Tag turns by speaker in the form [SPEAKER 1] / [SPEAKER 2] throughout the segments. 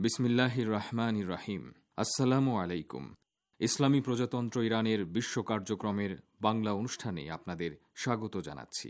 [SPEAKER 1] বিসমিল্লাহির রহমানির রহিম। আসসালামু আলাইকুম। ইসলামী প্রজাতন্ত্র ইরানের বিশ্ব কার্যক্রমের বাংলা অনুষ্ঠানে আপনাদের স্বাগত জানাচ্ছি।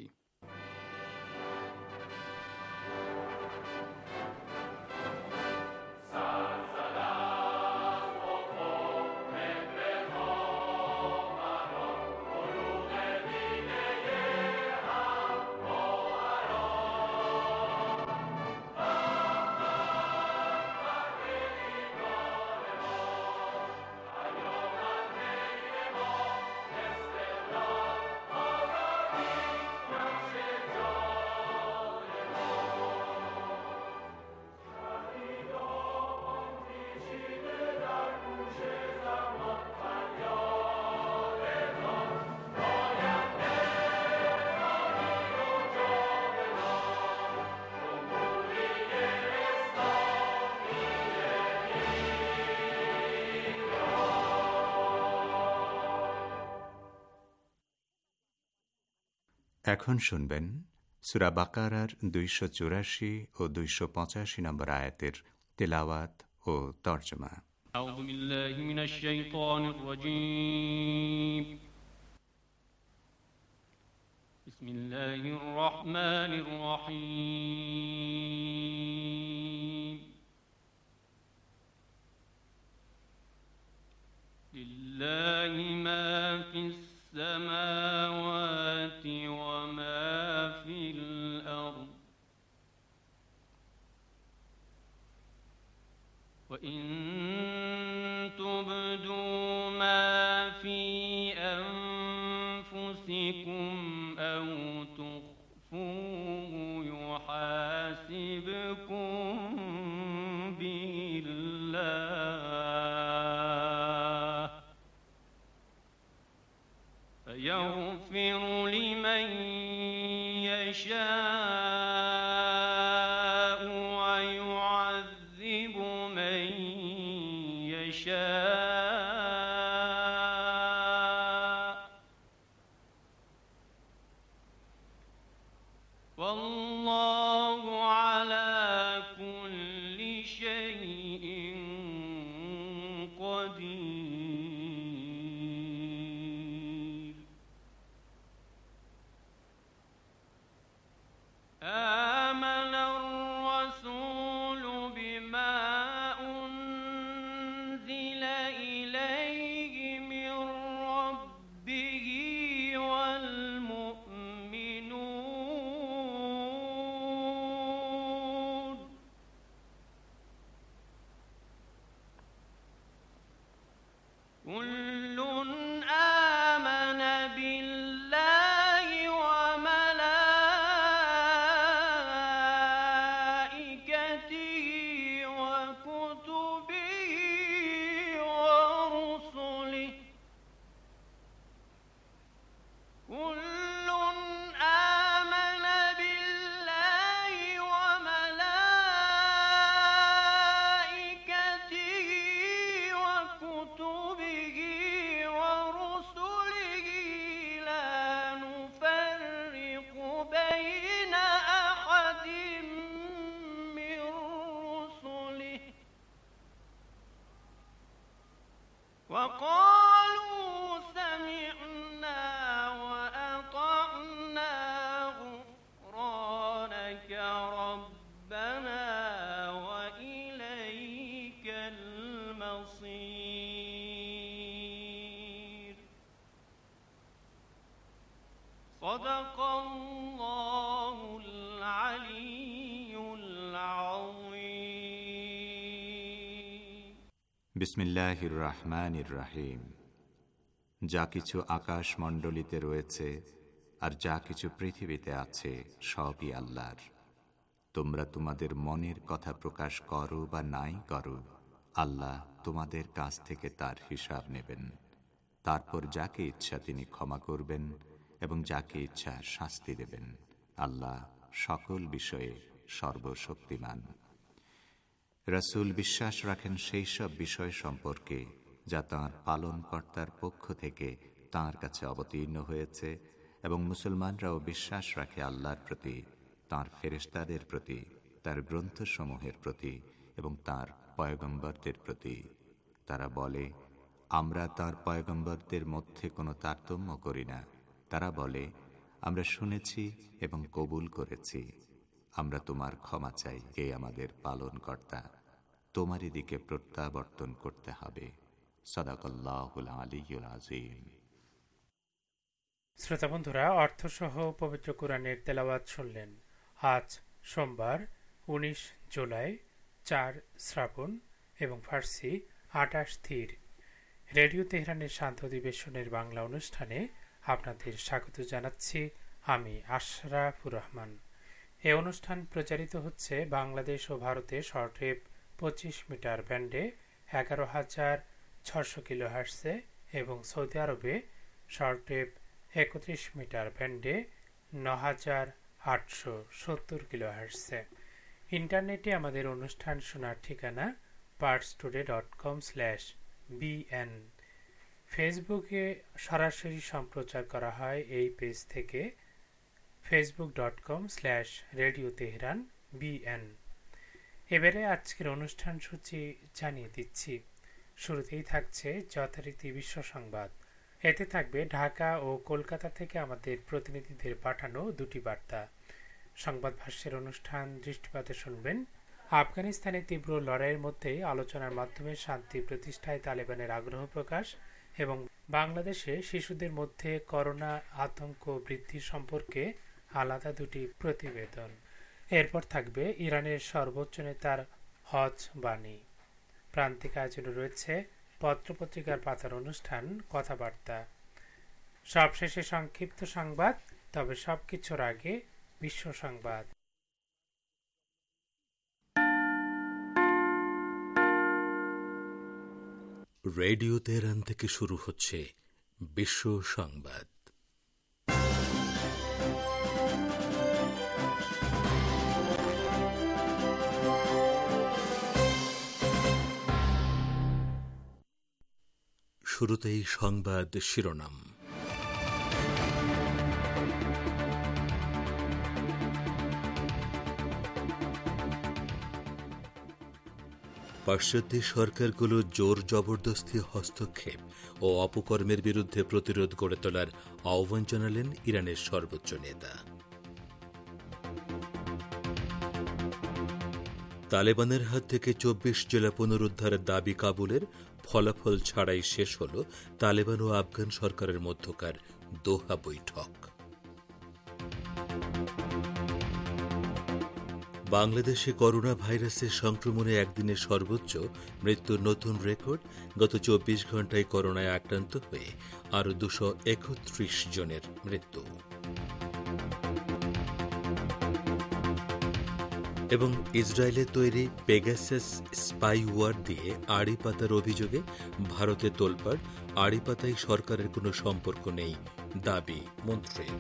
[SPEAKER 2] এখন শুনবেন সূরা বাকারার 284 ও 285 নম্বর আয়াতের তেলাওয়াত ও তরজমা।
[SPEAKER 3] আউযু বিল্লাহি মিনাশ শাইতানির রাজীম। বিসমিল্লাহির রহমানির রহিম। লিল্লাহি মা ফিস السماوات وما في الأرض وإن تبدوا ما في أنفسكم أو تخفوه يحاسبكم به الله يغفر لمن يشاء ويعذب من يشاء والله على كل شيء قدير. آمن الرسول بما أنزل إليه من ربه والمؤمنون كل آمن بالله وقالوا سمعنا وأطعنا غفرانك ربنا وإليك المصير. صدق الله العلي العظيم.
[SPEAKER 2] বিসমিল্লাহির রহমানির রহিম। যা কিছু আকাশমণ্ডলীতে রয়েছে আর যা কিছু পৃথিবীতে আছে সবই আল্লাহর। তোমরা তোমাদের মনের কথা প্রকাশ করো বা নাই করো, আল্লাহ তোমাদের কাছ থেকে তার হিসাব নেবেন। তারপর যাকে ইচ্ছা তিনি ক্ষমা করবেন এবং যাকে ইচ্ছা শাস্তি দেবেন। আল্লাহ সকল বিষয়ে সর্বশক্তিমান। রাসূল বিশ্বাস রাখেন সেই সব বিষয় সম্পর্কে যা তাঁর পালনকর্তার পক্ষ থেকে তাঁর কাছে অবতীর্ণ হয়েছে, এবং মুসলমানরাও বিশ্বাস রাখে আল্লাহর প্রতি, তাঁর ফেরেশতাদের প্রতি, তাঁর গ্রন্থসমূহের প্রতি এবং তাঁর পয়গম্বরদের প্রতি। তারা বলে, আমরা তার পয়গম্বরদের মধ্যে কোনো তারতম্য করি না। তারা বলে, আমরা শুনেছি এবং কবুল করেছি, আমরা তোমার ক্ষমা চাই, হে আমাদের পালনকর্তা, তোমারই দিকে প্রত্যাবর্তন করতে হবে। সাদাকাল্লাহুল আলিয়্যুল আযীম।
[SPEAKER 4] শ্রোতা বন্ধুরা, অর্থসহ পবিত্র কুরআনের তেলাওয়াত শুনলেন। আজ সোমবার 19 জুলাই, 4 শ্রাবণ এবং ফার্সি 28 স্থির। রেডিও তেহরানের শান্ত অধিবেশনের বাংলা অনুষ্ঠানে আপনাদের স্বাগত জানাচ্ছি আমি আশরাফুর রহমান। এই অনুষ্ঠান প্রচারিত হচ্ছে বাংলাদেশ ও ভারতে শর্টওয়েভ 25 মিটার ব্যান্ডে 11,600 কিলোহার্টজে এবং সৌদি আরবে শর্টওয়েভ 31 মিটার ব্যান্ডে 9,870 কিলোহার্টজে। ইন্টারনেটে আমাদের অনুষ্ঠান শোনার ঠিকানা parstoday.com/bn। ফেসবুকে সরাসরি সম্প্রচার করা হয় এই পেজ থেকে facebook.com/radio tehran bn। এবারে আজকের অনুষ্ঠান সূচি জানিয়ে দিচ্ছি। শুরুতেই থাকছে যথারীতি বিশ্ব সংবাদ। এতে থাকবে ঢাকা ও কলকাতা থেকে আমাদের প্রতিনিধিদের পাঠানো দুটি বার্তা। সংবাদ ভাষ্যের অনুষ্ঠান দৃষ্টিপাতে শুনবেন আফগানিস্তানে তীব্র লড়াইয়ের মধ্যেই আলোচনার মাধ্যমে শান্তি প্রতিষ্ঠায় তালেবানের আগ্রহ প্রকাশ এবং বাংলাদেশে শিশুদের মধ্যে করোনা আতঙ্ক বৃদ্ধি সম্পর্কে আলাদা দুটি প্রতিবেদন। এরপর থাকবে ইরানের সর্বোচ্চ নেতার হজ বাণী। প্রান্তিক আয়োজনে রয়েছে পত্রপত্রিকার পাতার অনুষ্ঠান কথাবার্তা। সবশেষে সংক্ষিপ্ত সংবাদ, তবে সবকিছুর আগে বিশ্ব সংবাদ।
[SPEAKER 5] রেডিও তেহরান থেকে শুরু হচ্ছে বিশ্ব সংবাদ। শুরুতেই সংবাদ শিরোনাম। পাশ্চাত্য সরকারগুলো জোর জবরদস্তি হস্তক্ষেপ ও অপকর্মের বিরুদ্ধে প্রতিরোধ গড়ে তোলার আহ্বান জানালেন ইরানের সর্বোচ্চ নেতা। তালেবানের হাত থেকে 24 জেলা পুনরুদ্ধারের দাবি কাবুলের, ফলাফল ছাড়াই শেষ হল তালেবান ও আফগান সরকারের মধ্যকার দোহা বৈঠক। বাংলাদেশে করোনা ভাইরাসের সংক্রমণে একদিনের সর্বোচ্চ মৃত্যুর নতুন রেকর্ড। গত 24 ঘণ্টায় করোনায় আক্রান্ত হয়ে আরও 231 জনের মৃত্যু। এবং ইসরায়েলের তৈরি পেগাসাস স্পাইওয়ার দিয়ে আড়ি পাতার অভিযোগে ভারতে তোলপাড়। আড়ি পাতায় সরকারের কোনো সম্পর্ক নেই দাবি মন্ত্রীর।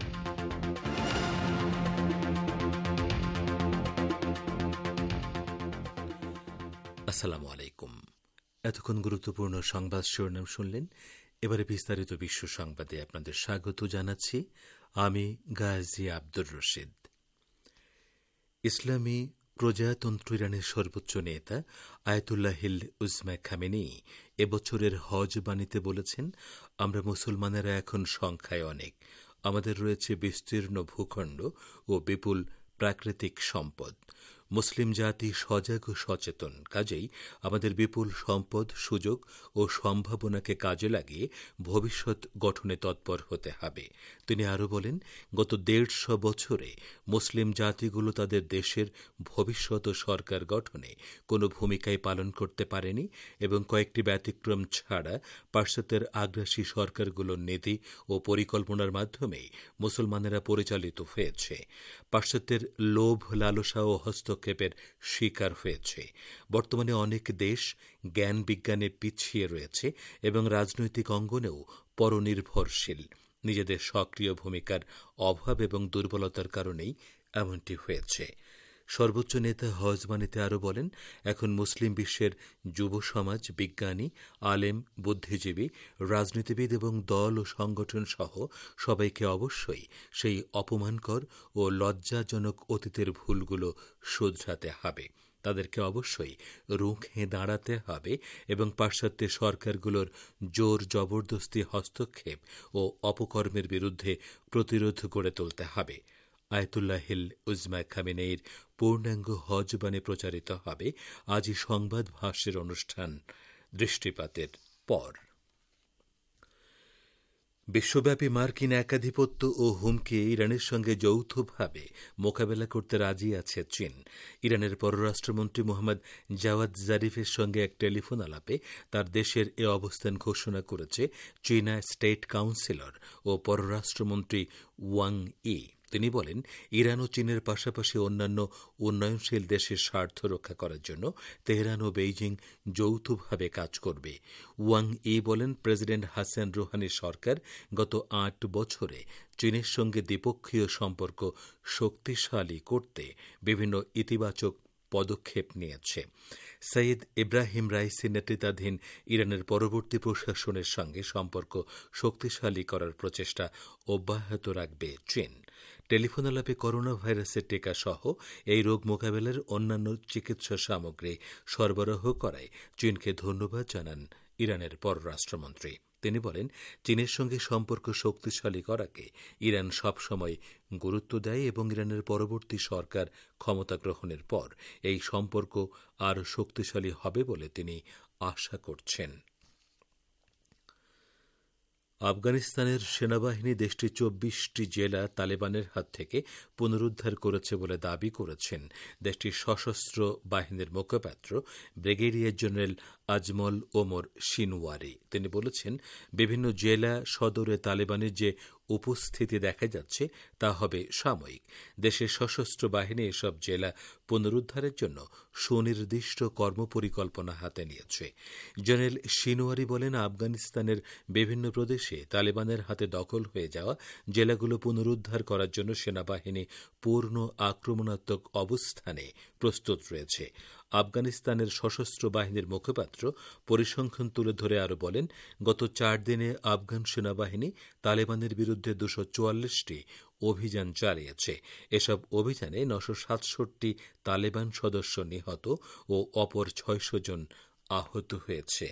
[SPEAKER 5] আসসালামু আলাইকুম। এতক্ষণ গুরুত্বপূর্ণ সংবাদ শিরোনাম শুনলেন। এবারে বিস্তারিত বিশ্ব সংবাদে আপনাদের স্বাগত জানাচ্ছি আমি গাজী আব্দুর রশিদ। ইসলামী প্রজাতন্ত্র ইরানের সর্বোচ্চ নেতা আয়াতুল্লাহিল উজমা খামেনি এবছরের হজ বাণীতে বলেছেন, আমরা মুসলমানেরা এখন সংখ্যায় অনেক, আমাদের রয়েছে বিস্তীর্ণ ভূখণ্ড ও বিপুল প্রাকৃতিক সম্পদ। মুসলিম জাতি সজাগ ও সচেতন, কাজেই আমাদের বিপুল সম্পদ, সুযোগ ও সম্ভাবনাকে কাজে লাগিয়ে ভবিষ্যৎ গঠনে তৎপর হতে হবে। তিনি আরও বলেন, গত 150 বছরে মুসলিম জাতিগুলো তাদের দেশের ভবিষ্যৎ ও সরকার গঠনে কোনো ভূমিকাই পালন করতে পারেনি এবং কয়েকটি ব্যতিক্রম ছাড়া পাশ্চাত্যের আগ্রাসী সরকারগুলোর নীতি ও পরিকল্পনার মাধ্যমেই মুসলমানেরা পরিচালিত হয়েছে। পাশ্চাত্যের লোভ, লালসা ও হস্তক্ষেপের শিকার হয়েছে। বর্তমানে অনেক দেশ জ্ঞান বিজ্ঞানে পিছিয়ে রয়েছে এবং রাজনৈতিক অঙ্গনেও পরনির্ভরশীল। নিজেদের সক্রিয় ভূমিকার অভাব এবং দুর্বলতার কারণেই এমনটি হয়েছে। সর্বোচ্চ নেতা হজবাণীতে আরও বলেন, এখন মুসলিম বিশ্বের যুব সমাজ, বিজ্ঞানী, আলেম, বুদ্ধিজীবী, রাজনীতিবিদ এবং দল ও সংগঠন সহ সবাইকে অবশ্যই সেই অপমানকর ও লজ্জাজনক অতীতের ভুলগুলো শুধরাতে হবে। তাদেরকে অবশ্যই রুখে দাঁড়াতে হবে এবং পাশ্চাত্য সরকারগুলোর জোর জবরদস্তি হস্তক্ষেপ ও অপকর্মের বিরুদ্ধে প্রতিরোধ গড়ে তুলতে হবে। আয়াতুল্লাহিল উজমা খামেনেইর পূর্ণাঙ্গ হজ বাণী প্রচারিত হবে আজই সংবাদ ভাষ্যের অনুষ্ঠান দৃষ্টিপাতের পর। বিশ্বব্যাপী মার্কিন একাধিপত্য ও হুমকি ইরানের সঙ্গে যৌথভাবে মোকাবেলা করতে রাজি আছে চীন। ইরানের পররাষ্ট্রমন্ত্রী মোহাম্মদ জাওয়াদ জারিফের সঙ্গে এক টেলিফোন আলাপে তার দেশের এ অবস্থান ঘোষণা করেছে চীনা স্টেট কাউন্সিলর ও পররাষ্ট্রমন্ত্রী ওয়াং ই। তিনি বলেন, ইরান ও চীনের পাশাপাশি অন্যান্য উন্নয়নশীল দেশের স্বার্থ রক্ষা করার জন্য তেহরান ও বেইজিং যৌথভাবে কাজ করবে। ওয়াং ই বলেন, প্রেসিডেন্ট হাসান রুহানির সরকার গত ৮ বছরে চীনের সঙ্গে দ্বিপক্ষীয় সম্পর্ক শক্তিশালী করতে বিভিন্ন ইতিবাচক পদক্ষেপ নিয়েছে। সৈয়দ ইব্রাহিম রাইসির নেতৃত্বাধীন ইরানের পরবর্তী প্রশাসনের সঙ্গে সম্পর্ক শক্তিশালী করার প্রচেষ্টা অব্যাহত রাখবে চীন। টেলিফোন আলাপে করোনা ভাইরাসের টিকা সহ এই রোগ মোকাবেলার অন্যান্য চিকিৎসা সামগ্রী সরবরাহ করায় চীনকে ধন্যবাদ জানান ইরানের পররাষ্ট্রমন্ত্রী। তিনি বলেন, চীনের সঙ্গে সম্পর্ক শক্তিশালী করাকে ইরান সবসময় গুরুত্ব দেয় এবং ইরানের পরবর্তী সরকার ক্ষমতা গ্রহণের পর এই সম্পর্ক আরও শক্তিশালী হবে বলে তিনি আশা করছেন। আফগানিস্তানের সেনাবাহিনী দেশটির ২৪টি জেলা তালেবানের হাত থেকে পুনরুদ্ধার করেছে বলে দাবি করেছেন দেশটির সশস্ত্র বাহিনীর মুখপাত্র ব্রিগেডিয়ার জেনারেল আজমল ওমর শিনওয়ারি। তিনি বলেছেন, বিভিন্ন জেলা সদরে তালেবানের যে উপস্থিতি দেখা যাচ্ছে তা হবে সাময়িক। দেশের সশস্ত্র বাহিনী এসব জেলা পুনরুদ্ধারের জন্য সুনির্দিষ্ট কর্মপরিকল্পনা হাতে নিয়েছে। জেনারেল শিনওয়ারি বলেন, আফগানিস্তানের বিভিন্ন প্রদেশে তালেবানের হাতে দখল হয়ে যাওয়া জেলাগুলো পুনরুদ্ধার করার জন্য সেনাবাহিনী পূর্ণ আক্রমণাত্মক অবস্থানে প্রস্তুত রয়েছে। আফগানিস্তানের সশস্ত্র বাহিনীর মুখপাত্র পরিসংখ্যান তুলে ধরে আরও বলেন, গত ৪ দিনে আফগান সেনাবাহিনী তালেবানের বিরুদ্ধে ২৪৪টি অভিযান চালিয়েছে। এসব অভিযানে ৯৬৭ তালেবান সদস্য নিহত ও অপর ৬০০ জন আহত হয়েছে।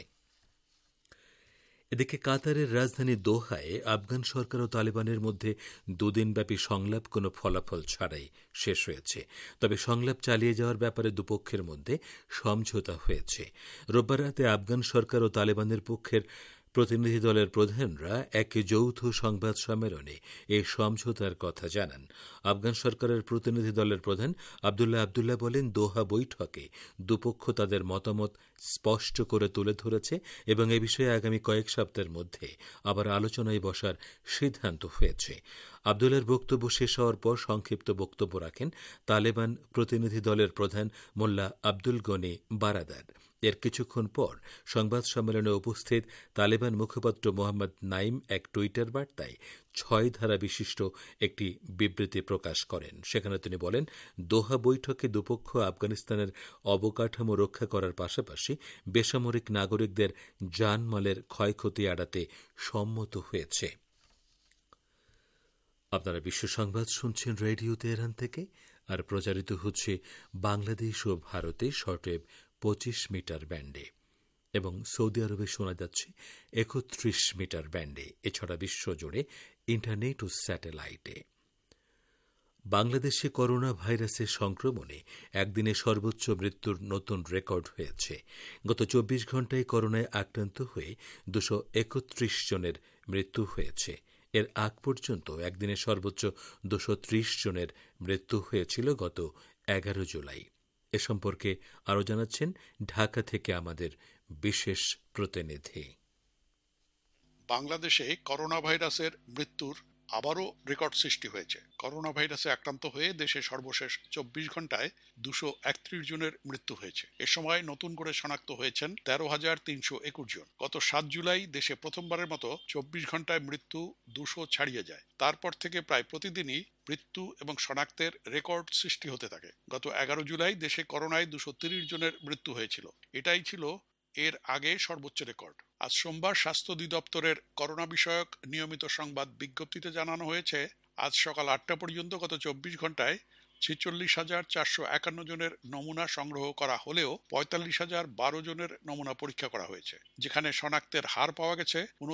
[SPEAKER 5] এদিকে কাতারের রাজধানী দোহায় আফগান সরকার ও তালেবানের মধ্যে দুদিনব্যাপী সংলাপ কোনো ফলাফল ছাড়াই শেষ হয়েছে। তবে সংলাপ চালিয়ে যাওয়ার ব্যাপারে দুপক্ষের মধ্যে সমঝোতা হয়েছে। রোববার রাতে আফগান সরকার ও তালেবানের পক্ষের প্রতিনিধি দলের প্রধানরা এক যৌথ সংবাদ সম্মেলনে এই সমঝোতার কথা জানান। আফগান সরকারের প্রতিনিধি দলের প্রধান আবদুল্লাহ বলেন, দোহা বৈঠকে দুপক্ষ তাদের মতামত স্পষ্ট করে তুলে ধরেছে এবং এ বিষয়ে আগামী কয়েক সপ্তাহের মধ্যে আবার আলোচনায় বসার সিদ্ধান্ত হয়েছে। আবদুল্লাহর বক্তব্য শেষ হওয়ার পর সংক্ষিপ্ত বক্তব্য রাখেন তালেবান প্রতিনিধি দলের প্রধান মোল্লা আব্দুল গনি বারাদার। এর কিছুক্ষণ পর সংবাদ সম্মেলনে উপস্থিত তালেবান মুখপাত্র মোহাম্মদ নাইম এক টুইটার বার্তায় ৬ ধারা বিশিষ্ট একটি বিবৃতি প্রকাশ করেন। সেখানে তিনি বলেন, দোহা বৈঠকে দুপক্ষ আফগানিস্তানের অবকাঠামো রক্ষা করার পাশাপাশি বেসামরিক নাগরিকদের জানমালের ক্ষয়ক্ষতি এড়াতে সম্মত হয়েছে। আপনারা বিশ্ব সংবাদ শুনছেন রেডিও তেহরান থেকে, আর প্রচারিত হচ্ছে বাংলাদেশ ও ভারতে শর্টওয়েভ ২৫ মিটার ব্যান্ডে এবং সৌদি আরবে শোনা যাচ্ছে ৩১ মিটার ব্যান্ডে, এছাড়া বিশ্বজুড়ে ইন্টারনেট ও স্যাটেলাইটে। বাংলাদেশে করোনা ভাইরাসের সংক্রমণে একদিনে সর্বোচ্চ মৃত্যুর নতুন রেকর্ড হয়েছে। গত ২৪ ঘণ্টায় করোনায় আক্রান্ত হয়ে ২৩১ জনের মৃত্যু হয়েছে। এর আগ পর্যন্ত একদিনে সর্বোচ্চ ২৩০ জনের মৃত্যু হয়েছিল গত ১১ জুলাই। এ সম্পর্কে আরও জানাচ্ছেন ঢাকা থেকে আমাদের বিশেষ প্রতিনিধি।
[SPEAKER 6] বাংলাদেশে করোনা ভাইরাসের মৃত্যুর আবারও রেকর্ড সৃষ্টি হয়েছে। করোনা ভাইরাসে আক্রান্ত হয়ে দেশে সর্বশেষ ২৪ ঘণ্টায় ২৩১ জনের মৃত্যু হয়েছে। এ সময় নতুন করে শনাক্ত হয়েছেন ১৩,৩২১ জন। গত ৭ জুলাই দেশে প্রথমবারের মতো ২৪ ঘণ্টায় মৃত্যু ২০০ ছাড়িয়ে যায়। তারপর থেকে প্রায় প্রতিদিনই মৃত্যু এবং শনাক্তের রেকর্ড সৃষ্টি হতে থাকে। গত ১১ জুলাই দেশে করোনায় ২৩০ জনের মৃত্যু হয়েছিল। এটাই ছিল এর আগে সর্বোচ্চ রেকর্ড। আজ সোমবার স্বাস্থ্য অধিদপ্তরের করোনা বিষয়ক নিয়মিত সংবাদ বিজ্ঞপ্তিতে জানানো হয়েছে, আজ সকাল ৮টা পর্যন্ত গত ২৪ ঘণ্টায় 46,451 জনের নমুনা সংগ্রহ করা হলেও 45,012 জনের নমুনা পরীক্ষা করা হয়েছে, যেখানে শনাক্তের হার পাওয়া গেছে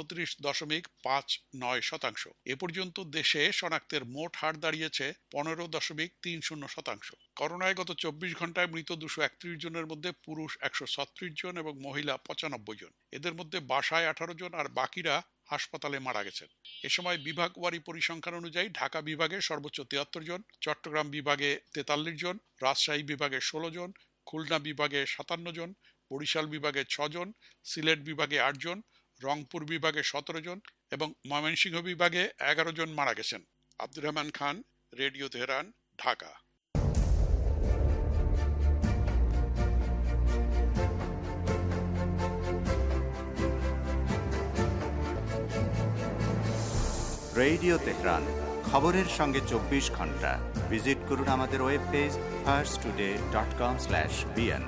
[SPEAKER 6] 29.59%। এ পর্যন্ত দেশে শনাক্তের মোট হার দাঁড়িয়েছে 15.30%। করোনায় গত 24 ঘন্টায় মৃত 231 জনের মধ্যে পুরুষ 136 জন এবং মহিলা 95 জন। এদের মধ্যে বাসায় 18 জন আর বাকিরা হাসপাতালে মারা গেছেন। এ সময় বিভাগওয়ারি পরিসংখ্যান অনুযায়ী ঢাকা বিভাগে সর্বোচ্চ 73 জন, চট্টগ্রাম বিভাগে 43 জন, রাজশাহী বিভাগে 16 জন, খুলনা বিভাগে 57 জন, বরিশাল বিভাগে 6 জন, সিলেট বিভাগে 8 জন, রংপুর বিভাগে 17 জন এবং ময়মনসিংহ বিভাগে 11 জন মারা গেছেন। Abdur Rahman Khan, radio Tehran, Dhaka.
[SPEAKER 2] Radio Tehran, খবরের সঙ্গে 24 ঘন্টা। ভিজিট করুন আমাদের ওয়েব পেজ farstoday.com/bn।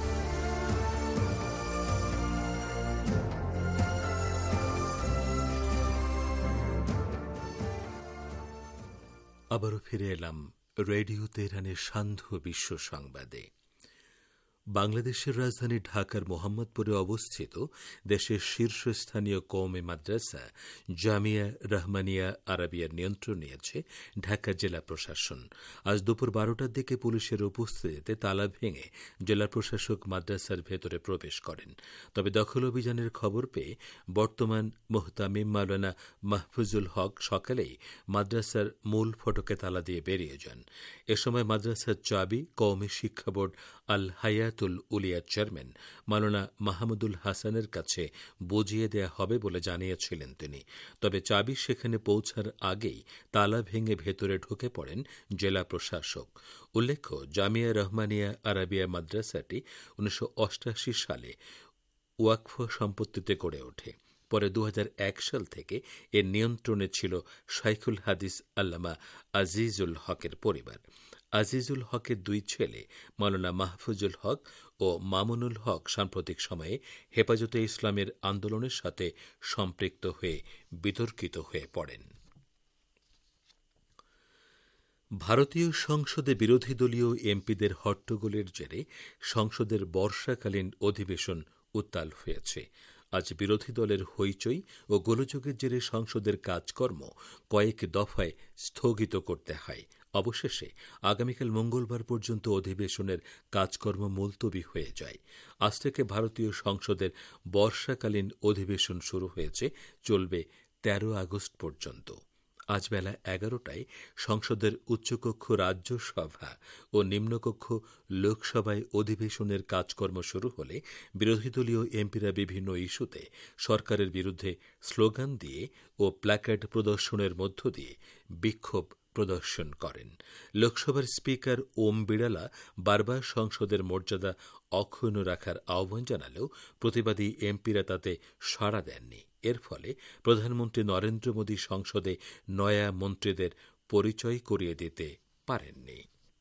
[SPEAKER 5] আবারও ফিরে এলাম রেডিও তেহরানের সান্ধ্য বিশ্ব সংবাদে। বাংলাদেশের রাজধানী ঢাকার মোহাম্মদপুরে অবস্থিত দেশের শীর্ষস্থানীয় কওমি মাদ্রাসা জামিয়া রহমানিয়া আরাবিয়ার নিয়ন্ত্রণ নিয়েছে ঢাকা জেলা প্রশাসন। আজ দুপুর 12টার দিকে পুলিশের উপস্থিতিতে তালা ভেঙে জেলা প্রশাসক মাদ্রাসার ভেতরে প্রবেশ করেন। তবে দখল অভিযানের খবর পেয়ে বর্তমান মুহতামিম মাওলানা মাহফুজুল হক সকালেই মাদ্রাসার মূল ফটকে তালা দিয়ে বেরিয়ে যান। এ সময় মাদ্রাসার চাবি কওমি শিক্ষা বোর্ড আল হায়াতুল উলিয়া চেয়ারম্যান মাওলানা মাহমুদুল হাসানের কাছে বুঝিয়ে দেয়া হবে বলে জানিয়েছিলেন তিনি। তবে চাবি সেখানে পৌঁছার আগেই তালা ভেঙে ভেতরে ঢুকে পড়েন জেলা প্রশাসক। উল্লেখ্য, জামিয়া রহমানিয়া আরাবিয়া মাদ্রাসাটি 1988 সালে ওয়াকফ সম্পত্তিতে গড়ে ওঠে। পরে 2001 সাল থেকে এর নিয়ন্ত্রণে ছিল শাইখুল হাদিস আল্লামা আজিজুল হকের পরিবার। আজিজুল হকের দুই ছেলে মাওলানা মাহফুজুল হক ও মামুনুল হক সাম্প্রতিক সময়ে হেফাজতে ইসলামের আন্দোলনের সাথে সম্পৃক্ত হয়ে বিতর্কিত হয়ে পড়েন। ভারতীয় সংসদে বিরোধী দলীয় এমপিদের হট্টগোলের জেরে সংসদের বর্ষাকালীন অধিবেশন উত্তাল হয়েছে। আজ বিরোধী দলের হইচই ও গোলযোগের জেরে সংসদের কাজকর্ম কয়েক দফায় স্থগিত করতে হয়। অবশেষে আগামীকাল মঙ্গলবার পর্যন্ত অধিবেশনের কাজকর্ম মুলতবি হয়ে যায়। আজ থেকে ভারতীয় সংসদের বর্ষাকালীন অধিবেশন শুরু হয়েছে, চলবে 13 আগস্ট পর্যন্ত। আজ বেলা 11টায় সংসদের উচ্চকক্ষ রাজ্যসভা ও নিম্নকক্ষ লোকসভায় অধিবেশনের কাজকর্ম শুরু হলে বিরোধী দলীয় এমপিরা বিভিন্ন ইস্যুতে সরকারের বিরুদ্ধে স্লোগান দিয়ে ও প্ল্যাকার্ড প্রদর্শনের মধ্য দিয়ে বিক্ষোভ প্রদর্শন করেন। লোকসভার স্পিকার ওম বিড়ালা বারবার সংসদের মর্যাদা অক্ষুণ্ণ রাখার আহ্বান জানালেও প্রতিবাদী এমপিরা তাতে সাড়া দেননি। এর ফলে প্রধানমন্ত্রী নরেন্দ্র মোদী সংসদে নয়া মন্ত্রীদের পরিচয় করিয়ে দিতে পারেননি।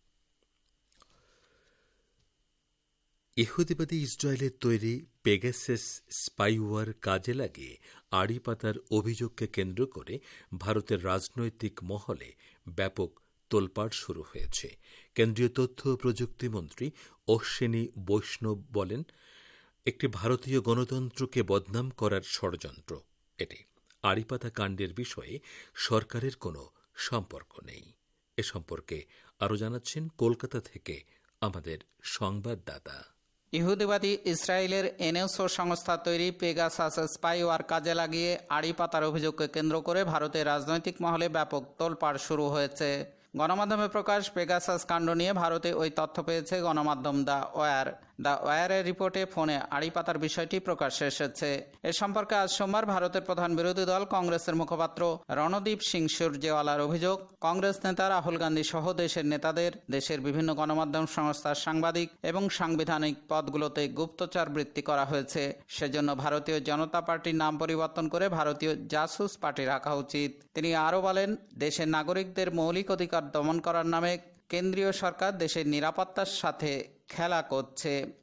[SPEAKER 5] ইহুদিবাদী ইসরায়েলের তৈরি পেগাসাস স্পাইওয়ার কাজে লাগিয়ে আড়ি পাতার অভিযোগকে কেন্দ্র করে ভারতের রাজনৈতিক মহলে ব্যাপক তোলপাড় শুরু হয়েছে। কেন্দ্রীয় তথ্য ও প্রযুক্তি মন্ত্রী অশ্বিনী বৈষ্ণব বলেন, একটি ভারতীয় গণতন্ত্রকে বদনাম করার ষড়যন্ত্র এটি। আড়িপাতা কাণ্ডের বিষয়ে সরকারের কোনো সম্পর্ক নেই। এ সম্পর্কে আরও জানাচ্ছেন কলকাতা থেকে আমাদের সংবাদদাতা।
[SPEAKER 7] ইহুদিবাদী ইসরায়েলের এনএসও সংস্থা তৈরি পেগাসাস স্পাইওয়ার কাজে লাগিয়ে আড়ি পাতার অভিযোগকে কেন্দ্র করে ভারতের রাজনৈতিক মহলে ব্যাপক তোলপাড় শুরু হয়েছে। গণমাধ্যমে প্রকাশ পেগাসাস কাণ্ড নিয়ে ভারতে ওই তথ্য পেয়েছে গণমাধ্যম দ্য ওয়্যারের রিপোর্টে ফোনে আড়ি পাতার বিষয়টি প্রকাশ্যে এসেছে। এ সম্পর্কে আজ সোমবার ভারতের প্রধান বিরোধী দল কংগ্রেসের মুখপাত্র রণদীপ সিং সুরজেওয়ালার অভিযোগ, কংগ্রেস নেতা রাহুল গান্ধী সহ দেশের নেতাদের দেশের বিভিন্ন গণমাধ্যম সংস্থার সাংবাদিক এবং সাংবিধানিক পদগুলোতে গুপ্তচর বৃত্তি করা হয়েছে। সেজন্য ভারতীয় জনতা পার্টির নাম পরিবর্তন করে ভারতীয় জাসুস পার্টি রাখা উচিত। তিনি আরও বলেন, দেশের নাগরিকদের মৌলিক অধিকার দমন করার নামে কেন্দ্রীয় সরকার দেশের নিরাপত্তার সাথে খেলা করছে।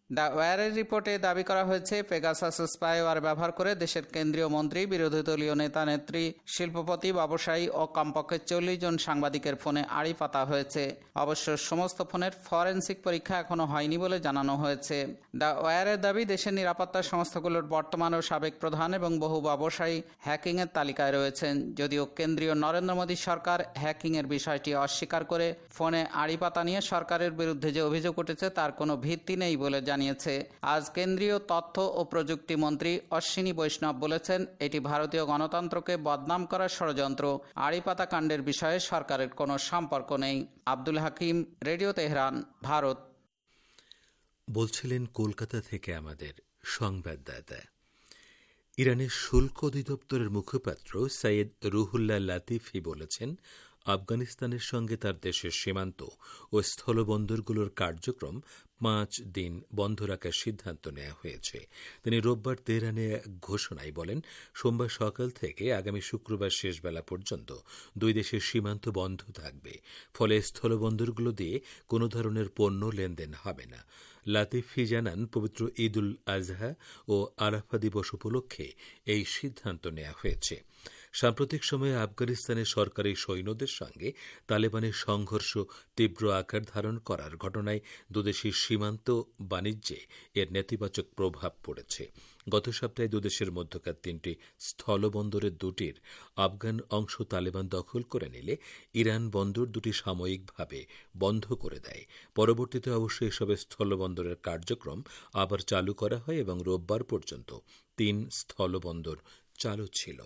[SPEAKER 7] দ্য ওয়ারের রিপোর্টে দাবি করা হয়েছে, পেগাসাস স্পাইওয়্যার ব্যবহার করে দেশের কেন্দ্রীয় মন্ত্রী, বিরোধী দলীয় নেতা নেত্রী, শিল্পপতি, ব্যবসায়ী ও কমপক্ষে 40 জন সাংবাদিকের ফোনে আড়ি পাতা হয়েছে। অবশ্য সমস্ত ফোনের ফরেনসিক পরীক্ষা এখনো হয়নি বলে জানানো হয়েছে। দ্য ওয়ারের দাবি, দেশের নিরাপত্তা সংস্থাগুলোর বর্তমান ও সাবেক প্রধান এবং বহু ব্যবসায়ী হ্যাকিংয়ের তালিকায় রয়েছেন। যদিও কেন্দ্রীয় নরেন্দ্র মোদী সরকার হ্যাকিংয়ের বিষয়টি অস্বীকার করে ফোনে আড়ি পাতা নিয়ে সরকারের বিরুদ্ধে যে অভিযোগ উঠেছে তার কোনো ভিত্তি নেই বলে জানিয়েছে। আজ কেন্দ্রীয় তথ্য ও প্রযুক্তি মন্ত্রী অশ্বিনী বৈষ্ণব বলেছেন, এটি ভারতীয় গণতন্ত্রকে বদনাম করার ষড়যন্ত্র। আড়িপাতা কাণ্ডের বিষয়ে সরকারের কোনো সম্পর্ক নেই। Abdul Hakim, radio Tehran, Bharat.
[SPEAKER 5] বলছিলেন কলকাতা থেকে আমাদের সংবাদদাতা। ইরানের শুল্ক অধিদপ্তরের মুখপাত্র সৈয়দ রুহুল্লাহ লাতিফি বলেছেন, আফগানিস্তানের সঙ্গে তার দেশের সীমান্ত ও স্থলবন্দরগুলোর কার্যক্রম 5 দিন বন্ধ রাখার সিদ্ধান্ত নেওয়া হয়েছে। তিনি রোববার তেহরানে এক ঘোষণায় বলেন, সোমবার সকাল থেকে আগামী শুক্রবার শেষবেলা পর্যন্ত 2 দেশের সীমান্ত বন্ধ থাকবে। ফলে স্থলবন্দরগুলো দিয়ে কোনো ধরনের পণ্য লেনদেন হবে না। লাতিফি জানান, পবিত্র ঈদ উল আজহা ও আরাফা দিবস উপলক্ষে এই সিদ্ধান্ত নেওয়া হয়েছে। সাম্প্রতিক সময়ে আফগানিস্তানের সরকারি সৈন্যদের সঙ্গে তালেবানের সংঘর্ষ তীব্র আকার ধারণ করার ঘটনায় দুদেশের সীমান্ত বাণিজ্যে এর নেতিবাচক প্রভাব পড়েছে। গত সপ্তাহে দুদেশের মধ্যকার 3টি স্থলবন্দরের 2টির আফগান অংশ তালেবান দখল করে নিলে ইরান বন্দর 2টি সাময়িকভাবে বন্ধ করে দেয়। পরবর্তীতে অবশ্য এসব স্থলবন্দরের কার্যক্রম আবার চালু করা হয় এবং রোববার পর্যন্ত 3 স্থলবন্দর চালু ছিল।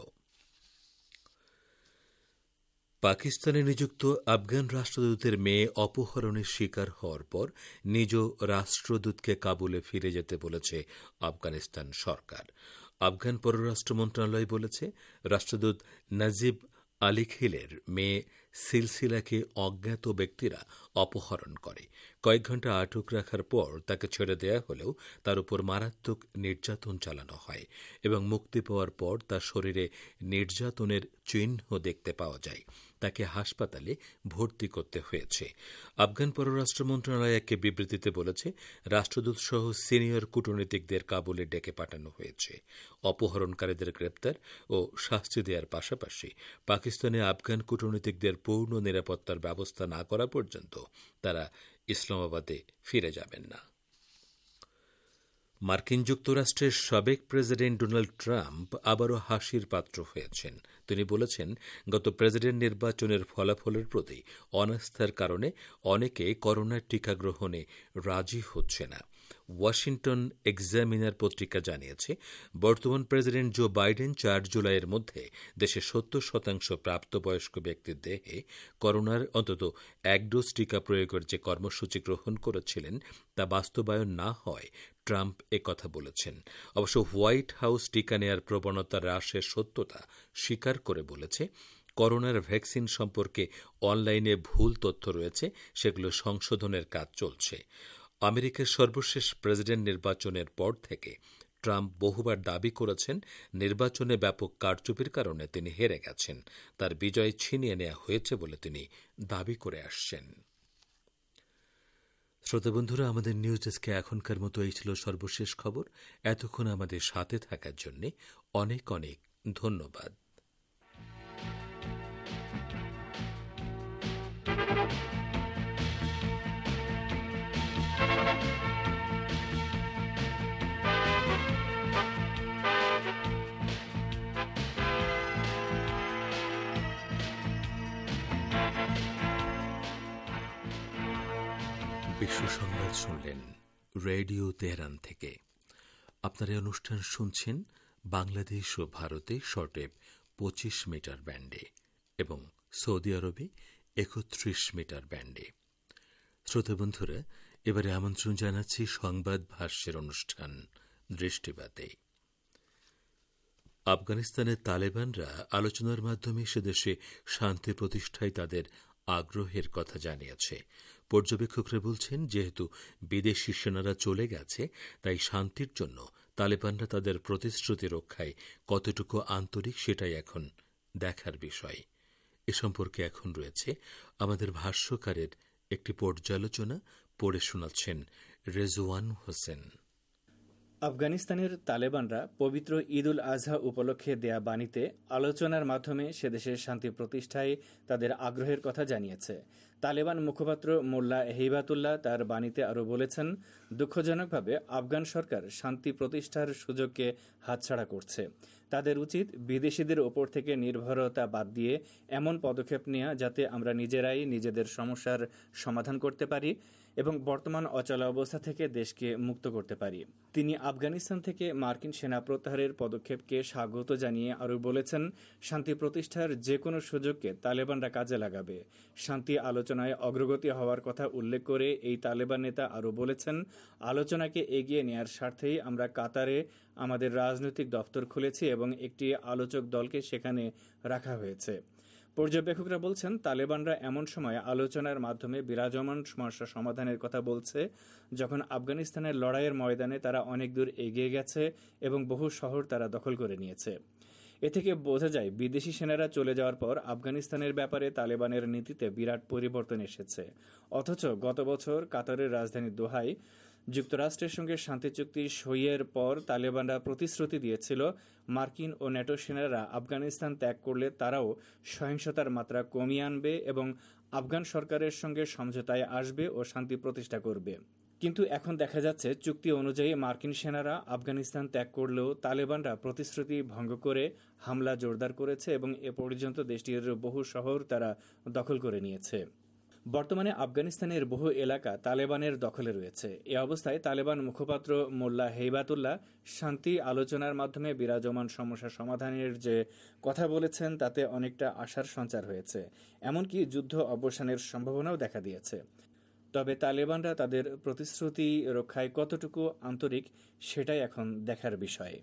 [SPEAKER 5] পাকিস্তানে নিযুক্ত আফগান রাষ্ট্রদূতের মেয়ে অপহরণের শিকার হওয়ার পর নিজ রাষ্ট্রদূতকে কাবুলে ফিরে যেতে বলেছে আফগানিস্তান সরকার। আফগান পররাষ্ট্র মন্ত্রণালয় বলেছে, রাষ্ট্রদূত নাজিব আলী খিলের মেয়ে সিলসিলাকে অজ্ঞাত ব্যক্তিরা অপহরণ করে। কয়েক ঘণ্টা আটক রাখার পর তাকে ছেড়ে দেয়া হলেও তার উপর মারাত্মক নির্যাতন চালানো হয় এবং মুক্তি পাওয়ার পর তার শরীরে নির্যাতনের চিহ্ন দেখতে পাওয়া যায়। তাকে হাসপাতালে ভর্তি করতে হয়েছে। আফগান পররাষ্ট্র মন্ত্রণালয় এক বিবৃতিতে বলেছে, রাষ্ট্রদূত সহ সিনিয়র কূটনীতিকদের কাবুলে ডেকে পাঠানো হয়েছে। অপহরণকারীদের গ্রেপ্তার ও শাস্তি দেওয়ার পাশাপাশি পাকিস্তানে আফগান কূটনীতিকদের পূর্ণ নিরাপত্তার ব্যবস্থা না করা পর্যন্ত তারা ইসলামাবাদে ফিরে যাবেন না। মার্কিন যুক্তরাষ্ট্রের সাবেক প্রেসিডেন্ট ডোনাল্ড ট্রাম্প আবারও হাসির পাত্র হয়েছেন। তিনি বলেছেন, গত প্রেসিডেন্ট নির্বাচনের ফলাফলের প্রতি অনাস্থার কারণে অনেকে করোনার টিকা গ্রহণে রাজি হচ্ছে না। ওয়াশিংটন এক্সামিনার পত্রিকা জানিয়েছে, বর্তমান প্রেসিডেন্ট জো বাইডেন 4 জুলাইয়ের মধ্যে দেশের 70% প্রাপ্তবয়স্ক ব্যক্তির দেহে করোনার অন্তত 1 ডোজ টিকা প্রয়োগের যে কর্মসূচি গ্রহণ করেছিলেন তা বাস্তবায়ন না হয় ট্রাম্প একথা বলেছেন। অবশ্য হোয়াইট হাউস টিকা নেয়ার প্রবণতা হ্রাসের সত্যতা স্বীকার করে বলেছে, করোনার ভ্যাকসিন সম্পর্কে অনলাইনে ভুল তথ্য রয়েছে, সেগুলো সংশোধনের কাজ চলছে। আমেরিকার সর্বশেষ প্রেসিডেন্ট নির্বাচনের পর থেকে ট্রাম্প বহুবার দাবি করেছেন, নির্বাচনে ব্যাপক কারচুপির কারণে তিনি হেরে গেছেন। তার বিজয় ছিনিয়ে নেওয়া হয়েছে বলে তিনি দাবি করে আসছেন। শ্রোতাবন্ধুরা, আমাদের নিউজ ডেস্কে এখনকার মতো এই ছিল সর্বশেষ খবর। এতক্ষণ আমাদের সাথে থাকার জন্য অনেক অনেক ধন্যবাদ। বিশ্ব সংবাদ শুনলেন রেডিও তেহরান থেকে। আপনারা অনুষ্ঠান শুনছেন বাংলাদেশ ও ভারতে শর্টওয়েভ 25 মিটার ব্যান্ডে এবং সৌদি আরবে 31 মিটার ব্যান্ডে। শ্রোতা বন্ধুরা, এবারে আমন্ত্রণ জানাচ্ছি সংবাদ ভাষ্যের অনুষ্ঠান দৃষ্টিপাতে। আফগানিস্তানের তালেবানরা আলোচনার মাধ্যমে সে দেশে শান্তি প্রতিষ্ঠায় তাদের আগ্রহের কথা জানিয়েছে। পর্যবেক্ষকরা বলছেন, যেহেতু বিদেশি সেনারা চলে গেছে, তাই শান্তির জন্য তালেবানরা তাদের প্রতিশ্রুতি রক্ষায় কতটুকু আন্তরিক সেটাই এখন দেখার বিষয়। এ সম্পর্কে এখন রয়েছে আমাদের ভাষ্যকারের একটি পর্যালোচনা, পড়ে শোনাচ্ছেন রেজওয়ান হোসেন।
[SPEAKER 8] আফগানিস্তানের তালেবানরা পবিত্র ঈদ উল আজহা উপলক্ষে দেয়া বাণীতে আলোচনার মাধ্যমে সেদেশের শান্তি প্রতিষ্ঠায় তাদের আগ্রহের কথা জানিয়েছে। তালেবান মুখপাত্র মোল্লা হেইবাতুল্লাহ তার বাণীতে আরও বলেছেন, দুঃখজনকভাবে আফগান সরকার শান্তি প্রতিষ্ঠার সুযোগকে হাতছাড়া করছে। তাদের উচিত বিদেশিদের ওপর থেকে নির্ভরতা বাদ দিয়ে এমন পদক্ষেপ নেওয়া যাতে আমরা নিজেরাই নিজেদের সমস্যার সমাধান করতে পারি এবং বর্তমান অচলা অবস্থা থেকে দেশকে মুক্ত করতে পারি। তিনি আফগানিস্তান থেকে মার্কিন সেনা প্রত্যাহারের পদক্ষেপকে স্বাগত জানিয়ে আরও বলেছেন, শান্তি প্রতিষ্ঠার যে কোনো সুযোগকে তালেবানরা কাজে লাগাবে। শান্তি আলোচনায় অগ্রগতি হওয়ার কথা উল্লেখ করে এই তালেবান নেতা আরও বলেছেন, আলোচনাকে এগিয়ে নেওয়ার স্বার্থেই আমরা কাতারে আমাদের রাজনৈতিক দপ্তর খুলেছি এবং একটি আলোচক দলকে সেখানে রাখা হয়েছে। পর্যবেক্ষকরা বলছেন, তালেবানরা এমন সময় আলোচনার মাধ্যমে বিরাজমান সমস্যা সমাধানের কথা বলছে যখন আফগানিস্তানের লড়াইয়ের ময়দানে তারা অনেক দূর এগিয়ে গেছে এবং বহু শহর তারা দখল করে নিয়েছে। এ থেকে বোঝা যায় বিদেশি সেনারা চলে যাওয়ার পর আফগানিস্তানের ব্যাপারে তালেবানের নীতিতে বিরাট পরিবর্তন এসেছে। অথচ গত বছর কাতারের রাজধানী দোহায় যুক্তরাষ্ট্রের সঙ্গে শান্তি চুক্তি সইয়ের পর তালেবানরা প্রতিশ্রুতি দিয়েছিল, মার্কিন ও ন্যাটো সেনারা আফগানিস্তান ত্যাগ করলে তারাও সহিংসতার মাত্রা কমিয়ে আনবে এবং আফগান সরকারের সঙ্গে সমঝোতায় আসবে ও শান্তি প্রতিষ্ঠা করবে। কিন্তু এখন দেখা যাচ্ছে, চুক্তি অনুযায়ী মার্কিন সেনারা আফগানিস্তান ত্যাগ করলেও তালেবানরা প্রতিশ্রুতি ভঙ্গ করে হামলা জোরদার করেছে এবং এ পর্যন্ত দেশটির বহু শহর তারা দখল করে নিয়েছে। বর্তমানে আফগানিস্তানের বহু এলাকা তালেবানের দখলে রয়েছে। এ অবস্থায় তালেবান মুখপাত্র মোল্লা হেইবাতুল্লাহ শান্তি আলোচনার মাধ্যমে বিরাজমান সমস্যা সমাধানের যে কথা বলেছেন তাতে অনেকটা আশার সঞ্চার হয়েছে। এমনকি যুদ্ধ অবসানের সম্ভাবনাও দেখা দিয়েছে। তবে তালেবানরা তাদের প্রতিশ্রুতি রক্ষায় কতটুকু আন্তরিক সেটাই এখন দেখার বিষয়।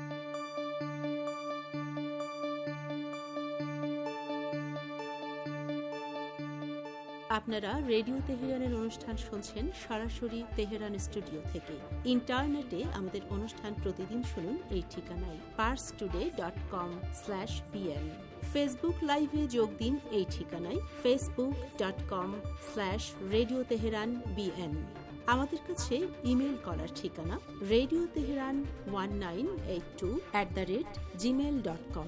[SPEAKER 9] আপনারা রেডিও তেহরানের অনুষ্ঠান শুনছেন সরাসরি তেহরান স্টুডিও থেকে। ইন্টারনেটে আমাদের অনুষ্ঠান প্রতিদিন শুনুন এই ঠিকানায় parstoday.com/pn। ফেসবুক লাইভে যোগ দিন এই ঠিকানায় facebook.com/radio tehran bn। আমাদের কাছে ইমেল করার ঠিকানা radioteheran1982@gmail.com।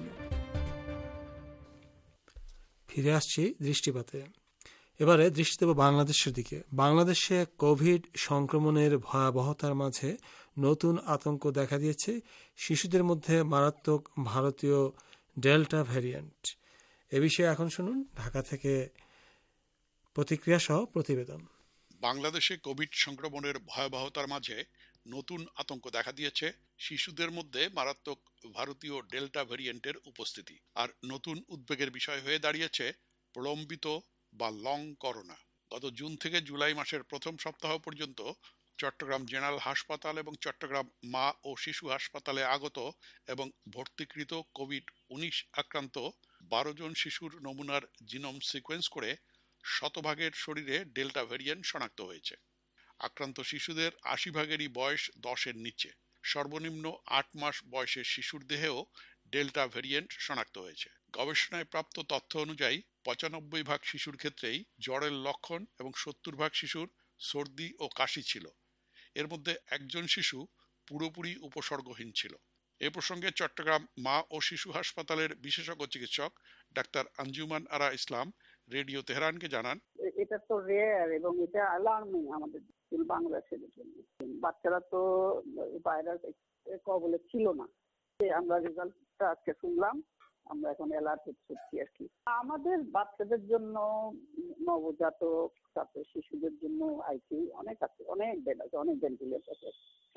[SPEAKER 10] ফিরে আসছি দৃষ্টিপাতে। এবারে দৃষ্টি দেব বাংলাদেশের দিকে। বাংলাদেশে কোভিড সংক্রমণের ভয়াবহতার মাঝে নতুন আতঙ্ক দেখা দিয়েছে শিশুদের মধ্যে মারাত্মক ভারতীয় ডেল্টা ভ্যারিয়েন্ট। এ বিষয়ে এখন শুনুন ঢাকা থেকে প্রতিক্রিয়া সহ প্রতিবেদন।
[SPEAKER 6] বাংলাদেশে কোভিড সংক্রমণের ভয়াবহতার মাঝে নতুন আতঙ্ক দেখা দিয়েছে শিশুদের মধ্যে মারাত্মক ভারতীয় ডেল্টা ভ্যারিয়েন্টের উপস্থিতি। আর নতুন উদ্বেগের বিষয় হয়ে দাঁড়িয়েছে প্রলম্বিত বা লং করোনা। গত জুন থেকে জুলাই মাসের প্রথম সপ্তাহ পর্যন্ত চট্টগ্রাম জেনারেল হাসপাতাল এবং চট্টগ্রাম মা ও শিশু হাসপাতালে আগত এবং ভর্তিকৃত কোভিড-19 আক্রান্ত 12 জন শিশুর নমুনার জিনোম সিকোয়েন্স করে শতভাগের শরীরে ডেল্টা ভ্যারিয়েন্ট শনাক্ত হয়েছে। আক্রান্ত শিশুদের 80 ভাগেরই বয়স 10-এর নিচে। সর্বনিম্ন 8 মাস বয়সের শিশুর দেহেও ডেল্টা ভ্যারিয়েন্ট শনাক্ত হয়েছে। গবেষণায় প্রাপ্ত তথ্য অনুযায়ী 95 ভাগ শিশুর ক্ষেত্রেই জ্বরের লক্ষণ এবং 70 ভাগ শিশুর সর্দি ও কাশি ছিল। এর মধ্যে একজন শিশু পুরোপুরি উপসর্গহীন ছিল। এ প্রসঙ্গে চট্টগ্রাম মা ও শিশু হাসপাতালের বিশেষজ্ঞ চিকিৎসক ডাক্তার আঞ্জুমান আরা ইসলাম রেডিও তেহরানকে জানান,
[SPEAKER 11] এটা তো রেয়ার এবং এটা অ্যালার্মিং আমাদের বাংলাদেশের জন্য। বাচ্চারা তো ভাইরাস কবলে ছিল না। আমরা রেজাল্টটা আজকে শুনলাম, আমরা এখন অ্যালার্ট হচ্ছি আর কি। আমাদের বাচ্চাদের জন্য, নবজাতক তারপরে শিশুদের জন্য আইসিইউ অনেক আছে, অনেক বেড আছে, অনেক ভেন্টিলেটর আছে।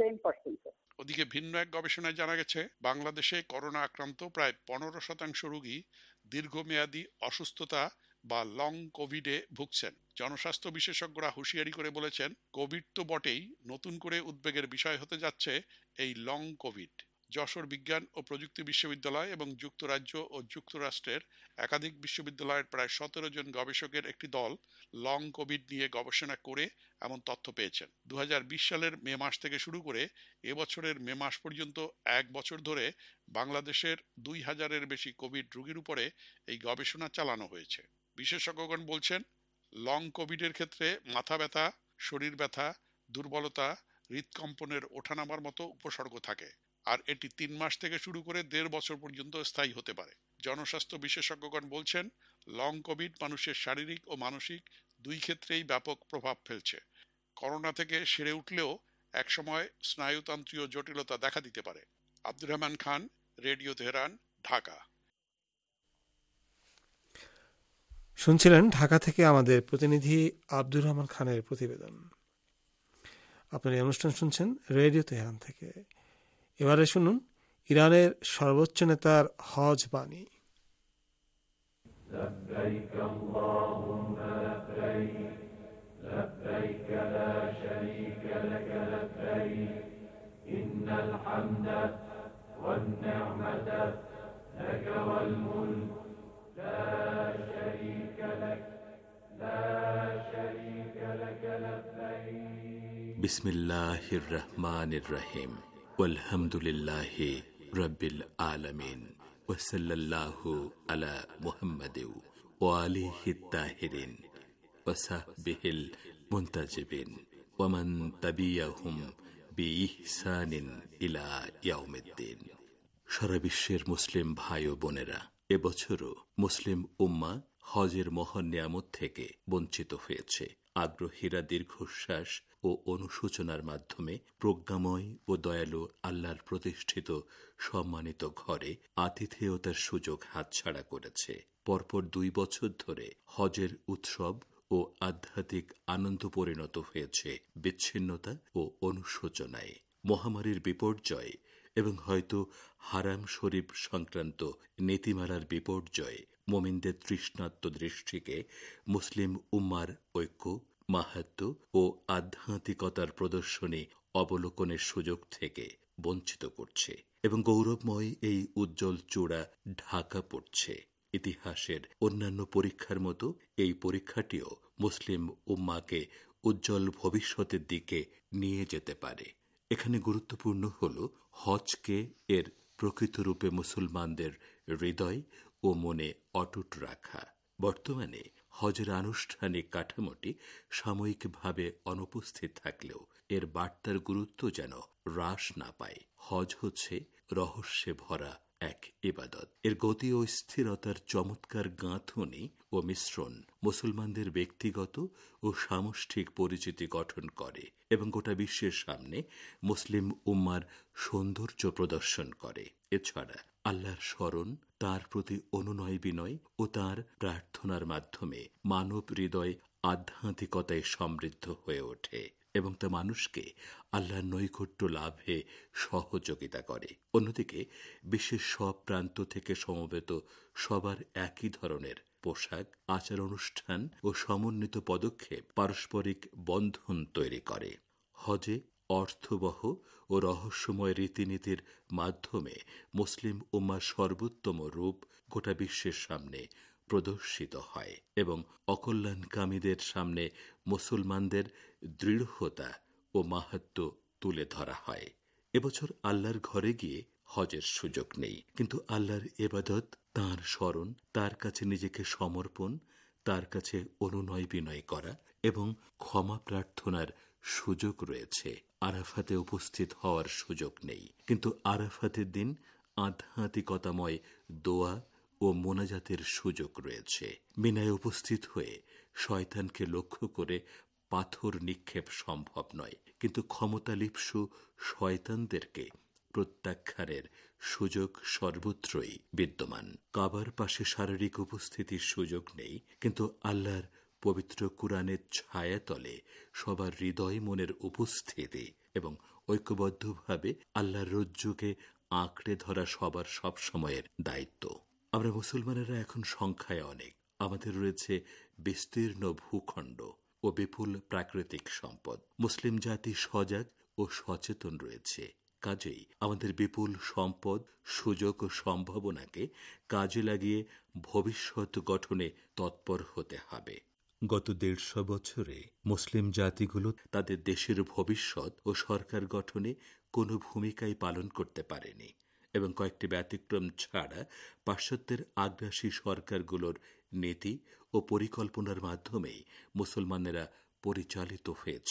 [SPEAKER 6] ওদিকে ভিন্ন এক গবেষণায় জানা গেছে বাংলাদেশে করোনা আক্রান্ত প্রায় 15% রোগী দীর্ঘমেয়াদী অসুস্থতা বা লং কোভিডে ভুগছেন। জনস্বাস্থ্য বিশেষজ্ঞরা হুঁশিয়ারি করে বলেছেন, কোভিড তো বটেই, নতুন করে উদ্বেগের বিষয় হতে যাচ্ছে এই লং কোভিড। যশোর বিজ্ঞান ও প্রযুক্তি বিশ্ববিদ্যালয় এবং যুক্তরাজ্য ও যুক্তরাষ্ট্রের একাধিক বিশ্ববিদ্যালয়ের প্রায় 17 জন গবেষকের একটি দল লং কোভিড নিয়ে গবেষণা করে এমন তথ্য পেয়েছেন। 2020 সালের মে মাস থেকে শুরু করে এবছরের মে মাস পর্যন্ত 1 বছর ধরে বাংলাদেশের 2000-এর বেশি কোভিড রোগীর উপরে এই গবেষণা চালানো হয়েছে। বিশেষজ্ঞগণ বলছেন, লং কোভিডের ক্ষেত্রে মাথা ব্যথা, শরীর ব্যথা, দুর্বলতা, হৃদকম্পনের ওঠানামার মতো উপসর্গ থাকে, আর এটি 3 মাস থেকে শুরু করে 1.5 বছর পর্যন্ত স্থায়ী হতে পারে। জনস্বাস্থ্য বিশেষজ্ঞগণ বলছেন, লং কোভিড মানুষের শারীরিক ও মানসিক দুই ক্ষেত্রেই ব্যাপক প্রভাব ফেলছে। করোনা থেকে সেরে উঠলেও একসময় স্নায়ুতন্ত্রীয় জটিলতা দেখা দিতে পারে। Abdur Rahman Khan, radio Tehran, Dhaka.
[SPEAKER 10] শুনছিলেন ঢাকা থেকে আমাদের প্রতিনিধি আব্দুর রহমান খানের প্রতিবেদন। আপনার এই অনুষ্ঠান শুনছেন রেডিও তেহরান থেকে। এবারে শুনুন ইরানের সর্বোচ্চ নেতার হজ বাণী।
[SPEAKER 12] لبيك اللهم لبيك لبيك لا شريك لك لبيك إن الحمد والنعمة لك والملك لا شريك لك لا شريك لك لبيك
[SPEAKER 5] بسم الله الرحمن الرحيم والحمد لله رب العالمين وصلى الله على محمد وآله الطاهرين وصحبه المنتجبين ومن تبعهم بإحسان إلى يوم الدين। সারা বিশ্বের মুসলিম ভাই ও বোনেরা, এবছরও মুসলিম উম্মাহ হজের মহান নিয়ামত থেকে বঞ্চিত হয়েছে। আগ্রহীরা দীর্ঘশ্বাস ও অনুশোচনার মাধ্যমে প্রজ্ঞাময় ও দয়ালু আল্লাহর প্রতিষ্ঠিত সম্মানিত ঘরে আতিথেয়তার সুযোগ হাতছাড়া করেছে। পরপর 2 বছর ধরে হজের উৎসব ও আধ্যাত্মিক আনন্দ পরিণত হয়েছে বিচ্ছিন্নতা ও অনুশোচনায়। মহামারীর বিপর্যয় এবং হয়তো হারাম শরীফ সংক্রান্ত নীতিমালার বিপর্যয় মুমিনদের তৃষ্ণার্ত দৃষ্টিকে মুসলিম উম্মার ঐক্য, মাহাত্ম্য ও আধ্যাত্মিকতার প্রদর্শনী অবলোকনের সুযোগ থেকে বঞ্চিত করছে এবং গৌরবময় এই উজ্জ্বল চূড়া ঢাকা পড়ছে। ইতিহাসের অন্যান্য পরীক্ষার মতো এই পরীক্ষাটিও মুসলিম উম্মাকে উজ্জ্বল ভবিষ্যতের দিকে নিয়ে যেতে পারে। এখানে গুরুত্বপূর্ণ হল হজকে এর প্রকৃত রূপে মুসলমানদের হৃদয় ও মনে অটুট রাখা। বর্তমানে হজের আনুষ্ঠানিক কাঠামোটি সাময়িকভাবে অনুপস্থিত থাকলেও এর বার্তার গুরুত্ব যেন হ্রাস না পায়। হজ হচ্ছে রহস্যে ভরা এক ইবাদত। এর গতি ও স্থিরতার চমৎকার গাঁথনি ও মিশ্রণ মুসলমানদের ব্যক্তিগত ও সামষ্টিক পরিচিতি গঠন করে এবং গোটা বিশ্বের সামনে মুসলিম উম্মার সৌন্দর্য প্রদর্শন করে। এছাড়া আল্লাহর স্মরণ, তার প্রতি অনুনয় বিনয় ও তার প্রার্থনার মাধ্যমে মানব হৃদয় আধ্যাত্মিকতায় সমৃদ্ধ হয়ে ওঠে এবং তা মানুষকে আল্লাহর নৈকট্য লাভে সহযোগিতা করে। অন্যদিকে বিশ্বের সব প্রান্ত থেকে সমবেত সবার একই ধরনের পোশাক, আচার অনুষ্ঠান ও সমন্বিত পদক্ষেপ পারস্পরিক বন্ধন তৈরি করে। হজে অর্থবহ ও রহস্যময় রীতিনীতির মাধ্যমে মুসলিম উম্মার সর্বোত্তম রূপ গোটা বিশ্বের সামনে প্রদর্শিত হয় এবং অকল্যাণকামীদের সামনে মুসলমানদের দৃঢ়তা ও মাহাত্ম্য তুলে ধরা হয়। এবছর আল্লাহর ঘরে গিয়ে হজের সুযোগ নেই, কিন্তু আল্লাহর ইবাদত, তাঁর স্মরণ, তার কাছে নিজেকে সমর্পণ, তার কাছে অনুনয় বিনয় করা এবং ক্ষমা প্রার্থনার সুযোগ রয়েছে। আরাফাতে উপস্থিত হওয়ার সুযোগ নেই, কিন্তু আরাফাতের দিন আধ্যাত্মিকতাময় দোয়া ও মোনাজাতের সুযোগ রয়েছে। মিনায় উপস্থিত হয়ে শয়তানকে লক্ষ্য করে পাথর নিক্ষেপ সম্ভব নয়, কিন্তু ক্ষমতালিপ্সু শয়তানদেরকে প্রত্যাখ্যানের সুযোগ সর্বত্রই বিদ্যমান। কাবার পাশে শারীরিক উপস্থিতির সুযোগ নেই, কিন্তু আল্লাহর পবিত্র কুরআনের ছায়াতলে সবার হৃদয় মনের উপস্থিতি এবং ঐক্যবদ্ধভাবে আল্লাহর রজ্জুকে আঁকড়ে ধরা সবার সব সময়ের দায়িত্ব। আমরা মুসলমানেরা এখন সংখ্যায় অনেক। আমাদের রয়েছে বিস্তীর্ণ ভূখণ্ড ও বিপুল প্রাকৃতিক সম্পদ। মুসলিম জাতি সজাগ ও সচেতন রয়েছে। কাজেই আমাদের বিপুল সম্পদ, সুযোগ ও সম্ভাবনাকে কাজে লাগিয়ে ভবিষ্যৎ গঠনে তৎপর হতে হবে। গত 150 বছরে মুসলিম জাতিগুলো তাদের দেশের ভবিষ্যৎ ও সরকার গঠনে কোনো ভূমিকাই পালন করতে পারেনি এবং কয়েকটি ব্যতিক্রম ছাড়া পাশ্চাত্যের আগ্রাসী সরকারগুলোর নীতি ও পরিকল্পনার মাধ্যমেই মুসলমানেরা পরিচালিত হয়েছে।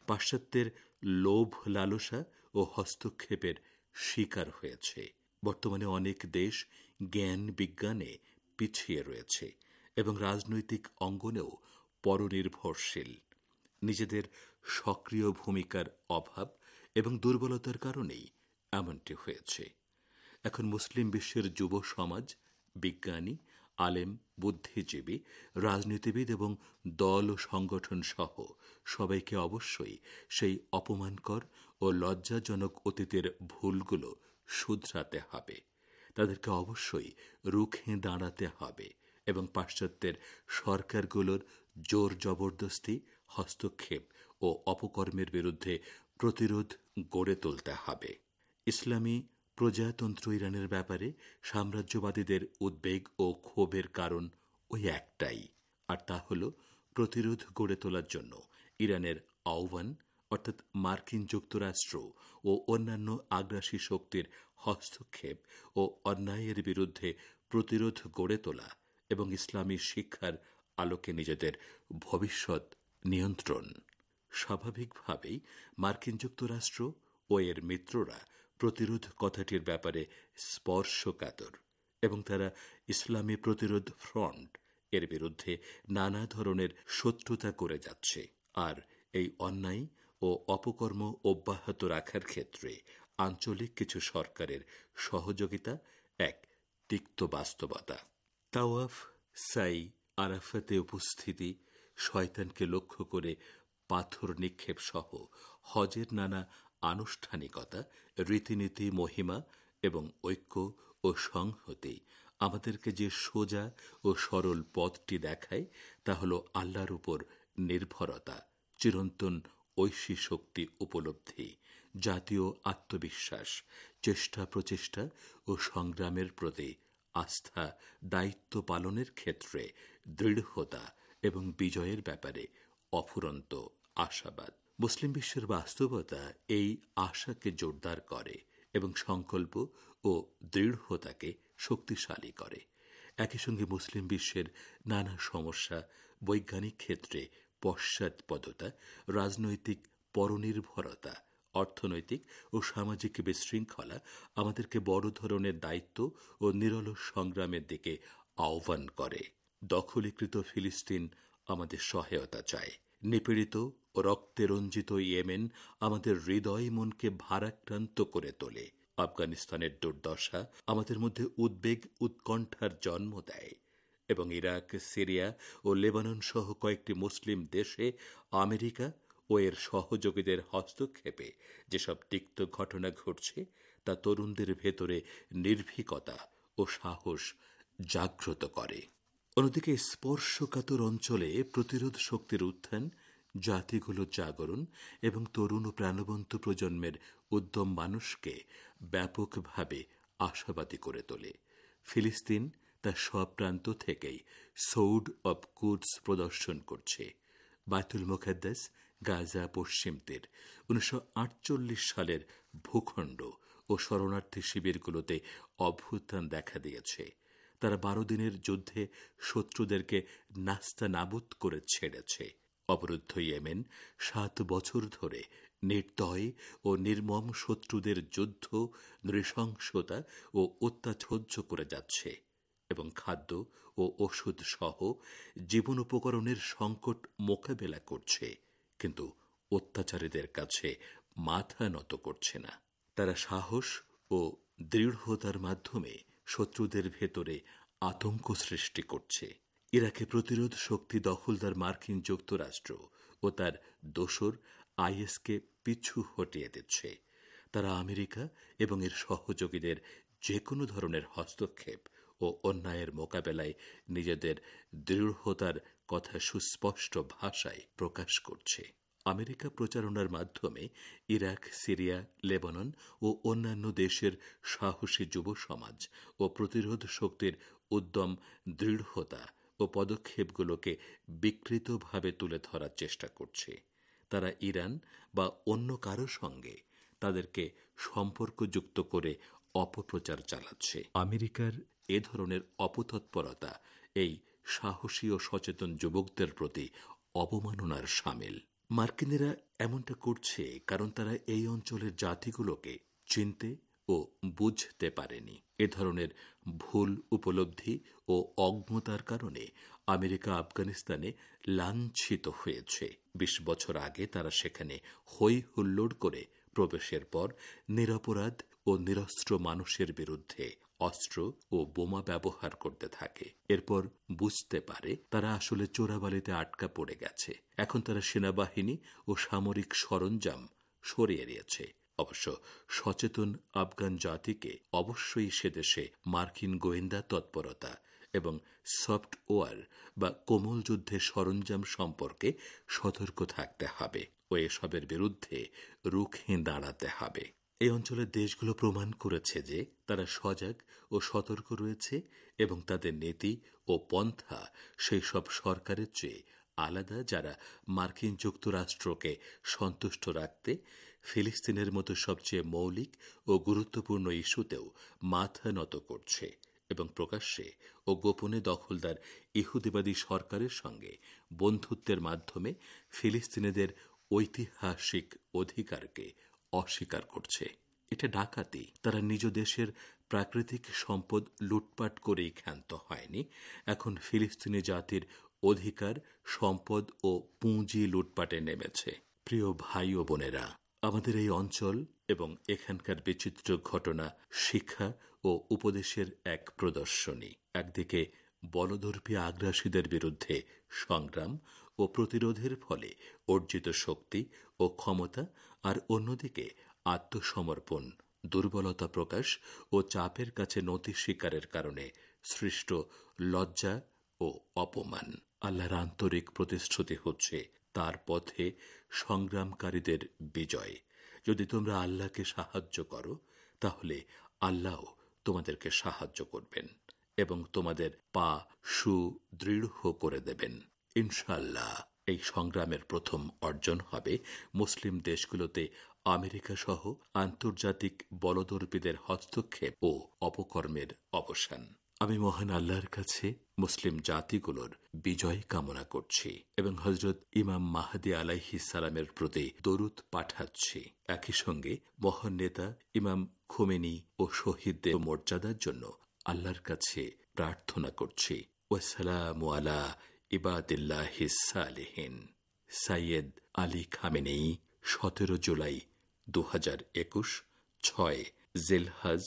[SPEAKER 5] পাশ্চাত্যের লোভ লালসা ও হস্তক্ষেপের শিকার হয়েছে। বর্তমানে অনেক দেশ জ্ঞান বিজ্ঞানে পিছিয়ে রয়েছে এবং রাজনৈতিক অঙ্গনেও পরনির্ভরশীল। নিজেদের সক্রিয় ভূমিকার অভাব এবং দুর্বলতার কারণেই এমনটি হয়েছে। এখন মুসলিম বিশ্বের যুব সমাজ, বিজ্ঞানী, আলেম, বুদ্ধিজীবী, রাজনীতিবিদ এবং দল ও সংগঠন সহ সবাইকে অবশ্যই সেই অপমানকর ও লজ্জাজনক অতীতের ভুলগুলো শুধরাতে হবে। তাদেরকে অবশ্যই রুখে দাঁড়াতে হবে এবং পাশ্চাত্যের সরকারগুলোর জোর জবরদস্তি, হস্তক্ষেপ ও অপকর্মের বিরুদ্ধে প্রতিরোধ গড়ে তুলতে হবে। ইসলামী প্রজাতন্ত্র ইরানের ব্যাপারে সাম্রাজ্যবাদীদের উদ্বেগ ও ক্ষোভের কারণ ওই একটাই, আর তা হল প্রতিরোধ গড়ে তোলার জন্য ইরানের আহ্বান, অর্থাৎ মার্কিন যুক্তরাষ্ট্র ও অন্যান্য আগ্রাসী শক্তির হস্তক্ষেপ ও অন্যায়ের বিরুদ্ধে প্রতিরোধ গড়ে তোলা এবং ইসলামী শিক্ষার আলোকে নিজেদের ভবিষ্যৎ নিয়ন্ত্রণ। স্বাভাবিকভাবেই মার্কিন যুক্তরাষ্ট্র ও এর মিত্ররা প্রতিরোধ কথাটির ব্যাপারে স্পর্শকাতর এবং তারা ইসলামী প্রতিরোধ ফ্রন্ট এর বিরুদ্ধে নানা ধরনের শত্রুতা করে যাচ্ছে। আর এই অন্যায় ও অপকর্ম অব্যাহত রাখার ক্ষেত্রে আঞ্চলিক কিছু সরকারের সহযোগিতা এক তিক্ত বাস্তবতা। তাওয়াফ, সাই, আরাফাতে উপস্থিতি, শয়তানকে লক্ষ্য করে পাথর নিক্ষেপ সহ হজের নানা আনুষ্ঠানিকতা, রীতিনীতি, মহিমা এবং ঐক্য ও সংহতি আমাদেরকে যে সোজা ও সরল পথটি দেখায় তা হল আল্লাহর উপর নির্ভরতা, চিরন্তন ঐশী শক্তি উপলব্ধি, জাতীয় আত্মবিশ্বাস, চেষ্টা প্রচেষ্টা ও সংগ্রামের প্রতি আস্থা, দায়িত্ব পালনের ক্ষেত্রে দৃঢ়তা এবং বিজয়ের ব্যাপারে অফুরন্ত আশাবাদ। মুসলিম বিশ্বের বাস্তবতা এই আশাকে জোরদার করে এবং সংকল্প ও দৃঢ়তাকে শক্তিশালী করে। একই সঙ্গে মুসলিম বিশ্বের নানা সমস্যা, বৈজ্ঞানিক ক্ষেত্রে পশ্চাৎপদতা, রাজনৈতিক পরনির্ভরতা, অর্থনৈতিক ও সামাজিক বিশৃঙ্খলা আমাদেরকে বড় ধরনের দায়িত্ব ও নিরলস সংগ্রামের দিকে আহ্বান করে। দখলীকৃত ফিলিস্তিন আমাদের সহায়তা চায়। নিপীড়িত ও রক্তে রঞ্জিত ইয়েমেন আমাদের হৃদয় মনকে ভারাক্রান্ত করে তোলে। আফগানিস্তানের দুর্দশা আমাদের মধ্যে উদ্বেগ, উৎকণ্ঠার জন্ম দেয় এবং ইরাক, সিরিয়া ও লেবানন সহ কয়েকটি মুসলিম দেশে আমেরিকা ও এর সহযোগীদের হস্তক্ষেপে যেসব তিক্ত ঘটনা ঘটছে তা তরুণদের ভেতরে নির্ভীকতা ও সাহস জাগ্রত করে। অন্যদিকে স্পর্শকাতর অঞ্চলে প্রতিরোধ শক্তির উত্থান, জাতিগুলোর জাগরণ এবং তরুণ ও প্রাণবন্ত প্রজন্মের উদ্যম মানুষকে ব্যাপকভাবে আশাবাদী করে তোলে। ফিলিস্তিন তার সব প্রান্ত থেকেই সৌড অব কুদস প্রদর্শন করছে। বাইতুল মুকাদ্দাস, গাজা, পশ্চিম তীর, 1948 সালের ভূখণ্ড ও শরণার্থী শিবিরগুলোতে অভ্যুত্থান দেখা দিয়েছে। তারা 12 দিনের যুদ্ধে শত্রুদেরকে নাস্তানাবুদ করে ছেড়েছে। অবরুদ্ধ ইয়েমেন 7 বছর ধরে নির্দয় ও নির্মম শত্রুদের যুদ্ধ, নৃশংসতা ও অত্যাচার করে যাচ্ছে এবং খাদ্য ও ওষুধ সহ জীবন উপকরণের সংকট মোকাবেলা করছে, কিন্তু অত্যাচারীদের কাছে মাথা নত করছে না। তারা সাহস ও দৃঢ়তার মাধ্যমে শত্রুদের ভেতরে আতঙ্ক সৃষ্টি করছে। ইরাকে প্রতিরোধ শক্তি দখলদার মার্কিন যুক্তরাষ্ট্র ও তার দোসর আইএসকে পিছু হটিয়ে দিচ্ছে। তারা আমেরিকা এবং এর সহযোগীদের যে কোনো ধরনের হস্তক্ষেপ ও অন্যায়ের মোকাবেলায় নিজেদের দৃঢ়তার কথা সুস্পষ্ট ভাষায় প্রকাশ করছে। আমেরিকা প্রচারণার মাধ্যমে ইরাক, সিরিয়া, লেবানন ও অন্যান্য দেশের সাহসী যুব সমাজ ও প্রতিরোধ শক্তির উদ্যম, দৃঢ়তা ও পদক্ষেপগুলোকে বিকৃতভাবে তুলে ধরার চেষ্টা করছে। তারা ইরান বা অন্য কারো সঙ্গে তাদেরকে সম্পর্কযুক্ত করে অপপ্রচার চালাচ্ছে। আমেরিকার এ ধরনের অপতৎপরতা এই সাহসী ও সচেতন যুবকদের প্রতি অবমাননার শামিল। মার্কিনেরা এমনটা করছে কারণ তারা এই অঞ্চলের জাতিগুলোকে চিনতে ও বুঝতে পারেনি। এ ধরনের ভুল উপলব্ধি ও অজ্ঞতার কারণে আমেরিকা আফগানিস্তানে লাঞ্ছিত হয়েছে। ২০ বছর আগে তারা সেখানে হই হুল্লোড় করে প্রবেশের পর নিরপরাধ ও নিরস্ত্র মানুষের বিরুদ্ধে অস্ত্র ও বোমা ব্যবহার করতে থাকে। এরপর বুঝতে পারে তারা আসলে চোরাবালিতে আটকা পড়ে গেছে। এখন তারা সেনাবাহিনী ও সামরিক সরঞ্জাম সরিয়ে নিয়েছে। অবশ্য সচেতন আফগান জাতিকে অবশ্যই সেদেশে মার্কিন গোয়েন্দা তৎপরতা এবং সফটওয়্যার বা কোমল যুদ্ধের সরঞ্জাম সম্পর্কে সতর্ক থাকতে হবে ও এসবের বিরুদ্ধে রুখে দাঁড়াতে হবে। এই অঞ্চলের দেশগুলো প্রমাণ করেছে যে তারা সজাগ ও সতর্ক রয়েছে এবং তাদের নীতি ও পন্থা সেই সব সরকারের চেয়ে আলাদা যারা মার্কিন যুক্তরাষ্ট্রকে সন্তুষ্ট রাখতে ফিলিস্তিনের মতো সবচেয়ে মৌলিক ও গুরুত্বপূর্ণ ইস্যুতেও মাথা নত করছে এবং প্রকাশ্যে ও গোপনে দখলদার ইহুদিবাদী সরকারের সঙ্গে বন্ধুত্বের মাধ্যমে ফিলিস্তিনিদের ঐতিহাসিক অধিকারকে অস্বীকার করছে। এটা ডাকাতি। তারা নিজ দেশের প্রাকৃতিক সম্পদ লুটপাট করেই ক্ষান্ত হয়নি, এখন ফিলিস্তিনি জাতির অধিকার, সম্পদ ও পুঁজি লুটপাটে নেমেছে। প্রিয় ভাই ও বোনেরা, আমাদের এই অঞ্চল এবং এখানকার বিচিত্র ঘটনা শিক্ষা ও উপদেশের এক প্রদর্শনী। একদিকে বলদর্পী আগ্রাসীদের বিরুদ্ধে সংগ্রাম ও প্রতিরোধের ফলে অর্জিত শক্তি ও ক্ষমতা, আর অন্যদিকে আত্মসমর্পণ, দুর্বলতা প্রকাশ ও চাপের কাছে নতি স্বীকারের কারণে সৃষ্ট লজ্জা ও অপমান। আল্লাহর আন্তরিক প্রতিশ্রুতি হচ্ছে তার পথে সংগ্রামকারীদের বিজয়। যদি তোমরা আল্লাহকে সাহায্য করো তাহলে আল্লাহ তোমাদেরকে সাহায্য করবেন এবং তোমাদের পা সুদৃঢ় করে দেবেন ইনশাআল্লাহ। এই সংগ্রামের প্রথম অর্জন হবে মুসলিম দেশগুলোতে আমেরিকা সহ আন্তর্জাতিক বলদর্পীদের হস্তক্ষেপ ও অপকর্মের অবসান। আমি মহান আল্লাহর কাছে মুসলিম জাতিগুলোর বিজয় কামনা করছি এবং হযরত ইমাম মাহদী আলাইহিস সালামের প্রতি দরুদ পাঠাচ্ছি। একই সঙ্গে মহান নেতা ইমাম খোমেনি ও শহীদদের মর্যাদার জন্য আল্লাহর কাছে প্রার্থনা করছি। ওয়াসসালামু আলা ইবাদিল্লাহিস সালিহিন। সাইয়েদ আলী খামেনেই, 17 জুলাই 2021, 6 জিলহজ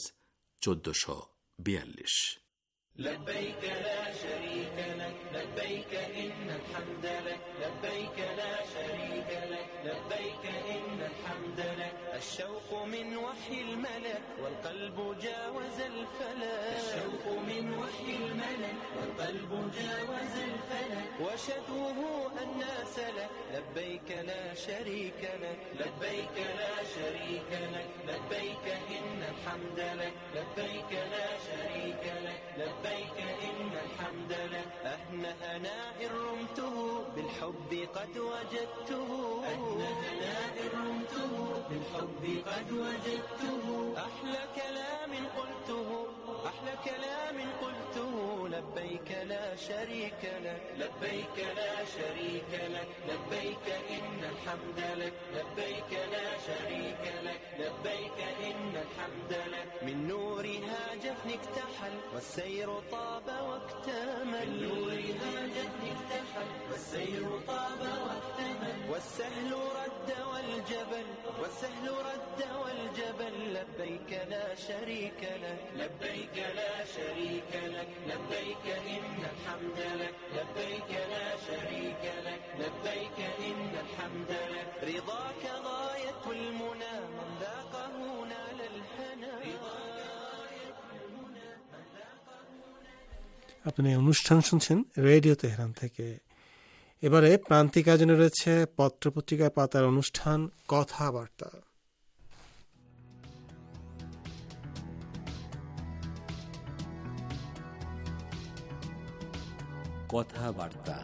[SPEAKER 5] 1442।
[SPEAKER 12] لبيك لا شريك لك لبيك إن الحمد لك لبيك لا شريك لك لبيك إن الحمد لك. الشوق من وحي الملك والقلب جاوز الفلك. الشوق من وحي الملك والقلب جاوز الفلك. وشدوه الناس لك لبيك لا شريك لك لبيك لا شريك لك لبيك إن الحمد لك لبيك لا شريك لك لبيك إن الحمد لك. أهنى هناء رمته بالحب قد وجدته. أهنى هناء رمته بالحب قد وجدته. أحلى كلام قلته أحلى كلام قلته لبيك لا شريك لك لبيك لا شريك لك لبيك إن الحمد لك لبيك لا شريك لك لبيك إن الحمد لك. من نورها جفنك اكتحل والسير طاب واكتمل. من نورها جفنك اكتحل والسير طاب واكتمل. والسهل رد والجبل والسهل رد والجبل لبيك لا شريك لك لبيك لا شريك لك لبيك إن الحمد لك لبيك لا شريك لك لبيك إن الحمد لك. رضاك غاية المنى من ذاقه نال الحنى.
[SPEAKER 10] আপনি অনুষ্ঠান শুনছেন রেডিও তেহরান থেকে। এবারে প্রান্তিক আয়োজনে রয়েছে পত্রপত্রিকার পাতার অনুষ্ঠান কথাবার্তা।
[SPEAKER 5] কথাবার্তা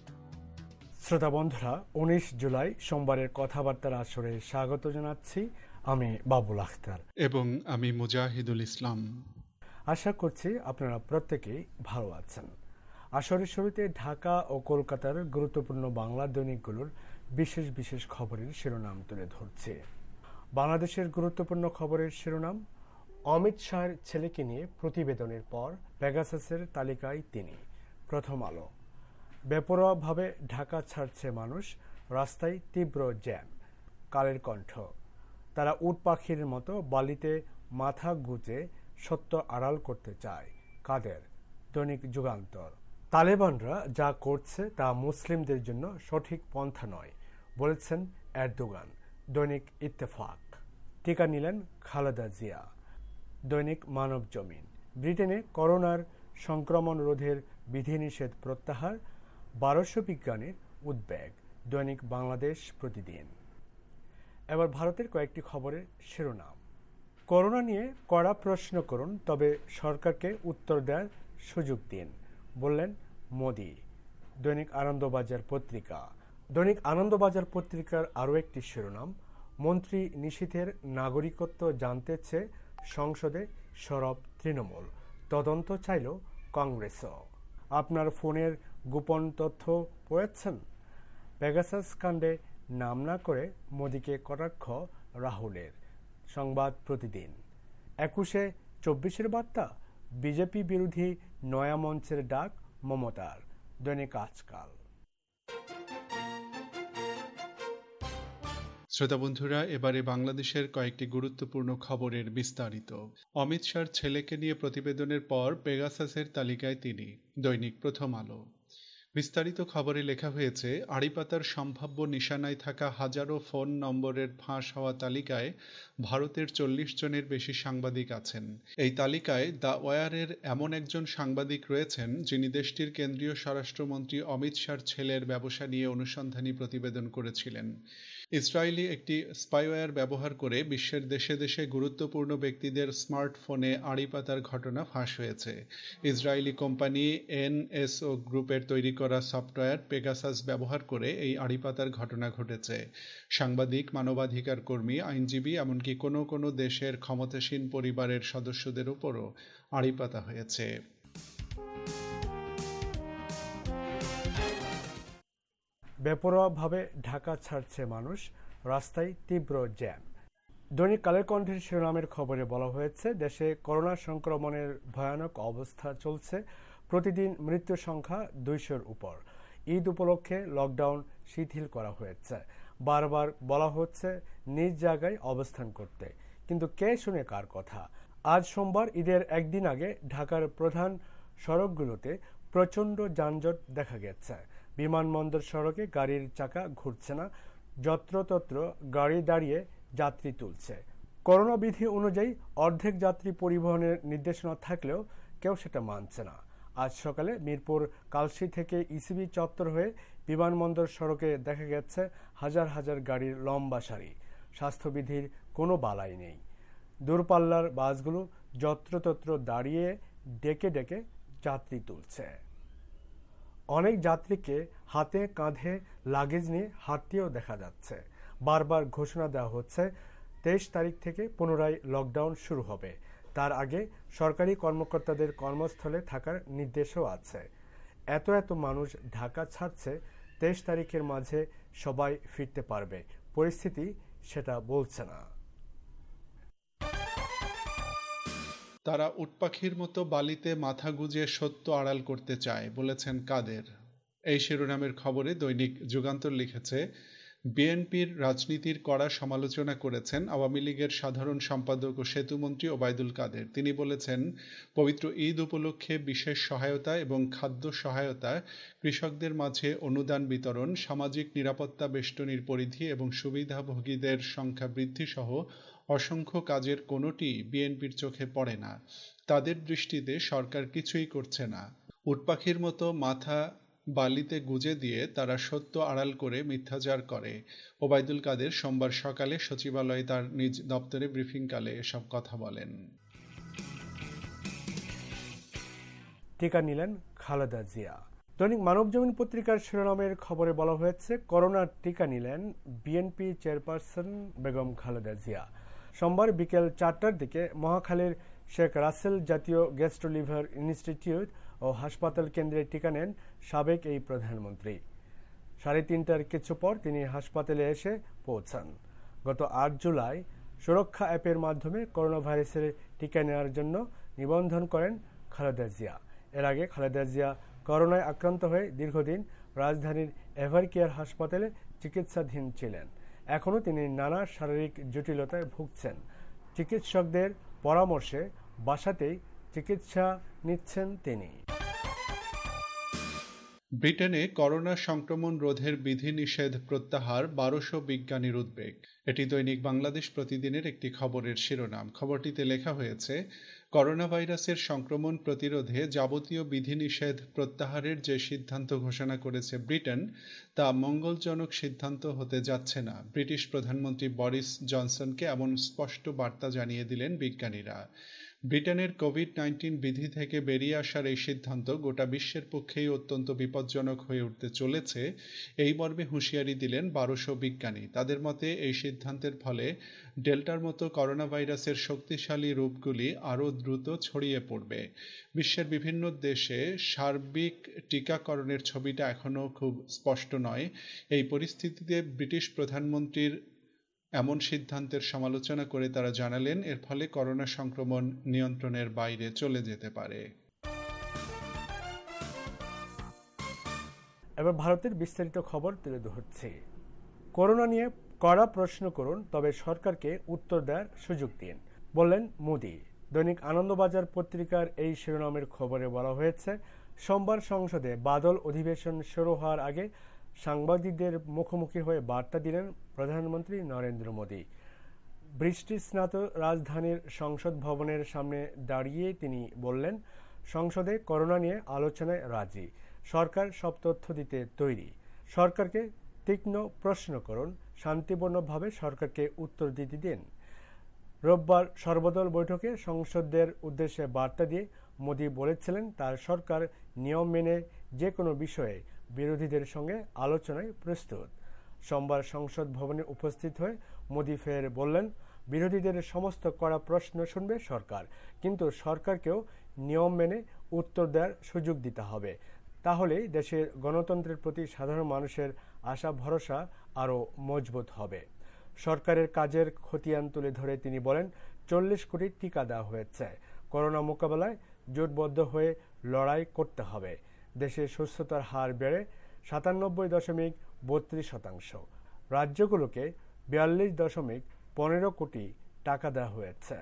[SPEAKER 13] শ্রোতা বন্ধুরা, 19 জুলাই সোমবারের কথাবার্তার আসরে স্বাগত জানাচ্ছি আমি বাবুল আখতার
[SPEAKER 14] এবং আমি মুজাহিদুল ইসলাম।
[SPEAKER 13] আশা করছি আপনারা প্রত্যেকেই ভালো আছেন। আসরের শুরুতে ঢাকা ও কলকাতার গুরুত্বপূর্ণ বাংলা দৈনিকগুলোর বিশেষ বিশেষ খবরের শিরোনাম তুলে ধরছে। বাংলাদেশের গুরুত্বপূর্ণ খবরের শিরোনাম: অমিত শাহের ছেলেকে নিয়ে প্রতিবেদনের পর পেগাসাসের তালিকায় তিনি। প্রথম আলো। বেপরোয়াভাবে ঢাকা ছাড়ছে মানুষ, রাস্তায় তীব্র জ্যাম। কালের কণ্ঠ। তারা উট পাখির মতো বালিতে মাথা গুঁজে সত্য আড়াল করতে চায়। কাদের? দৈনিক যুগান্তর। তালেবানরা যা করছে তা মুসলিমদের জন্য সঠিক পন্থা নয়, বলেছেন এরদোগান। দৈনিক ইত্তেফাক। টিকা নিলেন খালেদা জিয়া। দৈনিক মানব জমিন। ব্রিটেনে করোনার সংক্রমণ রোধের বিধিনিষেধ প্রত্যাহার, 1200 বিজ্ঞানীর উদ্বেগ। দৈনিক বাংলাদেশ প্রতিদিন। এবার ভারতের কয়েকটি খবরের শিরোনাম। করোনা নিয়ে কড়া প্রশ্ন করুন, তবে সরকারকে উত্তর দেওয়ার সুযোগ দিন, বললেন মোদি। দৈনিক আনন্দবাজার পত্রিকা। দৈনিক আনন্দবাজার পত্রিকার আরও একটি শিরোনাম: মন্ত্রী নিশীথের নাগরিকত্ব জানতে চেয়ে সংসদে সরব তৃণমূল, তদন্ত চাইল কংগ্রেসও। আপনার ফোনের গোপন তথ্য পড়েছেন? পেগাসাস কাণ্ডে নাম না করে মোদিকে কটাক্ষ রাহুলের। সংবাদ প্রতিদিন। 21-24 বার্তা, বিজেপি বিরোধী নয়া মঞ্চের ডাক মমতার। দৈনিক আজকাল।
[SPEAKER 14] শ্রোতা বন্ধুরা, এবারে বাংলাদেশের কয়েকটি গুরুত্বপূর্ণ খবরের বিস্তারিত। অমিত শাহর ছেলেকে নিয়ে প্রতিবেদনের পর পেগাসাসের তালিকায় তিনি। দৈনিক প্রথম আলো। বিস্তারিত খবরে লেখা হয়েছে, আড়িপাতার সম্ভাব্য নিশানায় থাকা হাজারো ফোন নম্বরের ফাঁস হওয়া তালিকায় ভারতের 40 জনের বেশি সাংবাদিক আছেন। এই তালিকায় দ্য ওয়ারের এমন একজন সাংবাদিক রয়েছেন যিনি দেশটির কেন্দ্রীয় স্বরাষ্ট্রমন্ত্রী অমিত শাহর ছেলের ব্যবসা নিয়ে অনুসন্ধানী প্রতিবেদন করেছিলেন। ইসরায়েলি একটি স্পাইওয়্যার ব্যবহার করে বিশ্বের দেশে দেশে গুরুত্বপূর্ণ ব্যক্তিদের স্মার্টফোনে আড়িপাতার ঘটনা ফাঁস হয়েছে। ইসরায়েলি কোম্পানি এনএসও গ্রুপের তৈরি করা সফটওয়্যার পেগাসাস ব্যবহার করে এই আড়িপাতার ঘটনা ঘটেছে। সাংবাদিক, মানবাধিকার কর্মী, আইনজীবী, এমনকি কোনো কোনো দেশের ক্ষমতাসীন পরিবারের সদস্যদের উপরও আড়িপাতা হয়েছে।
[SPEAKER 13] বেপরোয়াভাবে ঢাকা ছাড়ছে মানুষ, রাস্তায় তীব্র জ্যাম। দৈনিক কালের কণ্ঠের শিরোনামের খবরে বলা হয়েছে, দেশে করোনা সংক্রমণের ভয়ানক অবস্থা চলছে। প্রতিদিন মৃত্যু সংখ্যা 200-র উপর। ঈদ উপলক্ষে লকডাউন শিথিল করা হয়েছে। বারবার বলা হচ্ছে নিজ জায়গায় অবস্থান করতে, কিন্তু কে শুনে কার কথা? আজ সোমবার ঈদের একদিন আগে ঢাকার প্রধান সড়কগুলোতে প্রচণ্ড যানজট দেখা গেছে। বিমানবন্দর সড়কে গাড়ির চাকা ঘুরছে না, যত্রতত্র গাড়ি দাঁড়িয়ে যাত্রী তুলছে। করোনা বিধি অনুযায়ী অর্ধেক যাত্রী পরিবহনের নির্দেশনা থাকলেও কেউ সেটা মানছে না। আজ সকালে মিরপুর কালশী থেকে ইসিবি চত্বর হয়ে বিমানবন্দর সড়কে দেখা গেছে হাজার হাজার গাড়ির লম্বা সারি। স্বাস্থ্যবিধির কোনো বালাই নেই। দূরপাল্লার বাসগুলো যত্রতত্র দাঁড়িয়ে ডেকে ডেকে যাত্রী তুলছে। অনেক যাত্রীকে হাতে কাঁধে লাগেজ নিয়ে হাঁটতেও দেখা যাচ্ছে। বারবার ঘোষণা দেওয়া হচ্ছে 23 তারিখ থেকে পুনরায় লকডাউন শুরু হবে। তার আগে সরকারি কর্মকর্তাদের কর্মস্থলে থাকার নির্দেশও আছে। এত মানুষ ঢাকা ছাড়ছে, 23 তারিখের মাঝে সবাই ফিরতে পারবে, পরিস্থিতি সেটা বলছে না।
[SPEAKER 14] তারা উটপাখির মতো বালিতে মাথা গুঁজে সত্য আড়াল করতে চায়, বলেছেন কাদের। এই শিরোনামের খবরে দৈনিক যুগান্তর লিখেছে, বিএনপির রাজনীতির কড়া সমালোচনা করেছেন আওয়ামী লীগের সাধারণ সম্পাদক ও সেতুমন্ত্রী ওবায়দুল কাদের। তিনি বলেছেন, পবিত্র ঈদ উপলক্ষে বিশেষ সহায়তা এবং খাদ্য সহায়তা, কৃষকদের মাঝে অনুদান বিতরণ, সামাজিক নিরাপত্তা বেষ্টনীর পরিধি এবং সুবিধাভোগীদের সংখ্যা বৃদ্ধি সহ অসংখ্য কাজের কোনোটি বিএনপির চোখে পড়ে না। তাদের দৃষ্টিতে সরকার কিছুই করছে না। উটপাখির মতো মাথা বালিতে গুজে দিয়ে তারা সত্য আড়াল করে মিথ্যাচার করে। ওবায়দুল কাদের সোমবার সকালে সচিবালয়ে তার নিজ দপ্তরে ব্রিফিংকালে এসব কথা বলেন।
[SPEAKER 13] টিকা নিলেন খালেদা জিয়া। দৈনিক মানবজমিন পত্রিকার শিরোনামের খবরে বলা হয়েছে, করোনার টিকা নিলেন বিএনপি চেয়ারপারসন বেগম খালেদা জিয়া। সোমবার বিকেল 4টার দিকে মহাখালীর শেখ রাসেল জাতীয় গ্যাস্ট্রোলিভার ইনস্টিটিউট ও হাসপাতাল কেন্দ্রে টিকা নেন সাবেক এই প্রধানমন্ত্রী। 3:30টার কিছু পর তিনি হাসপাতালে এসে পৌঁছান। গত 8 জুলাই সুরক্ষা অ্যাপের মাধ্যমে করোনা ভাইরাসের টিকা নেওয়ার জন্য নিবন্ধন করেন খালেদা জিয়া। এর আগে খালেদা জিয়া করোনায় আক্রান্ত হয়ে দীর্ঘদিন রাজধানীর এভারকেয়ার হাসপাতালে চিকিৎসাধীন ছিলেন। এখনও তিনি নানা শারীরিক জটিলতায় ভুগছেন। চিকিৎসকদের পরামর্শে বাসাতেই চিকিৎসা নিচ্ছেন তিনি।
[SPEAKER 14] ব্রিটেনে করোনা সংক্রমণ রোধের বিধিনিষেধ প্রত্যাহার 1200 বিজ্ঞানীর উদ্বেগ। এটি দৈনিক বাংলাদেশ প্রতিদিনের একটি খবরের শিরোনাম। খবরটিতে লেখা হয়েছে, করোনা ভাইরাসের সংক্রমণ প্রতিরোধে যাবতীয় বিধিনিষেধ প্রত্যাহারের যে সিদ্ধান্ত ঘোষণা করেছে ব্রিটেন, তা মঙ্গলজনক সিদ্ধান্ত হতে যাচ্ছে না। ব্রিটিশ প্রধানমন্ত্রী বরিস জনসনকে এমন স্পষ্ট বার্তা জানিয়ে দিলেন বিজ্ঞানীরা। ব্রিটেনের কোভিড-19 বিধি থেকে বেরিয়ে আসার এই সিদ্ধান্ত গোটা বিশ্বের পক্ষেই অত্যন্ত বিপজ্জনক হয়ে উঠতে চলেছে, এই মর্মে হুঁশিয়ারি দিলেন 1200 বিজ্ঞানী। তাদের মতে এই সিদ্ধান্তের ফলে ডেল্টার মতো করোনা ভাইরাসের শক্তিশালী রূপগুলি আরও দ্রুত ছড়িয়ে পড়বে। বিশ্বের বিভিন্ন দেশে সার্বিক টিকাকরণের ছবিটা এখনও খুব স্পষ্ট নয়। এই পরিস্থিতিতে ব্রিটিশ প্রধানমন্ত্রীর এমন সিদ্ধান্তের সমালোচনা করে তারা জানালেন, এর ফলে করোনা সংক্রমণ নিয়ন্ত্রণের বাইরে চলে যেতে পারে।
[SPEAKER 13] এবার ভারতের বিস্তারিত খবর তুলে ধরছি। করোনা নিয়ে কড়া প্রশ্ন করুন, তবে সরকারকে উত্তর দেওয়ার সুযোগ দিন, বললেন মোদি। দৈনিক আনন্দবাজার পত্রিকার এই শিরোনামের খবরে বলা হয়েছে, সোমবার সংসদে বাদল অধিবেশন শুরু হওয়ার আগে সাংবাদিকদের মুখোমুখি হয়ে বার্তা দিলেন প্রধানমন্ত্রী নরেন্দ্র মোদি। বৃষ্টিস্নাত রাজধানীর সংসদ ভবনের সামনে দাঁড়িয়ে তিনি বললেন, সংসদে করোনা নিয়ে আলোচনায় রাজি, সরকার সব তথ্য দিতে তৈরি। সরকারকে তীক্ষ্ণ প্রশ্ন করুন, শান্তিপূর্ণভাবে সরকারকে উত্তর দিতে দিন। রোববার সর্বদল বৈঠকে সংসদের উদ্দেশ্যে বার্তা দিয়ে মোদি বলেছিলেন, তার সরকার নিয়ম মেনে যে কোনো বিষয়ে বিরোধীদের সঙ্গে আলোচনায় প্রস্তুত। সোমবার সংসদ ভবনে উপস্থিত হয়ে মোদি ফের বললেন, বিরোধীদের সমস্ত কড়া প্রশ্ন শুনবে সরকার, কিন্তু সরকারকেও নিয়ম মেনে উত্তর দেওয়ার সুযোগ দিতে হবে। তাহলেই দেশের গণতন্ত্রের প্রতি সাধারণ মানুষের আশা ভরসা আরও মজবুত হবে। সরকারের কাজের খতিয়ান তুলে ধরে তিনি বলেন, 40 কোটি টিকা দেওয়া হয়েছে। করোনা মোকাবেলায় জোটবদ্ধ হয়ে লড়াই করতে হবে। দেশে সুস্থতার হার বেড়ে 97.32%। রাজ্যগুলোকে 42.15 কোটি টাকা দেওয়া হয়েছে।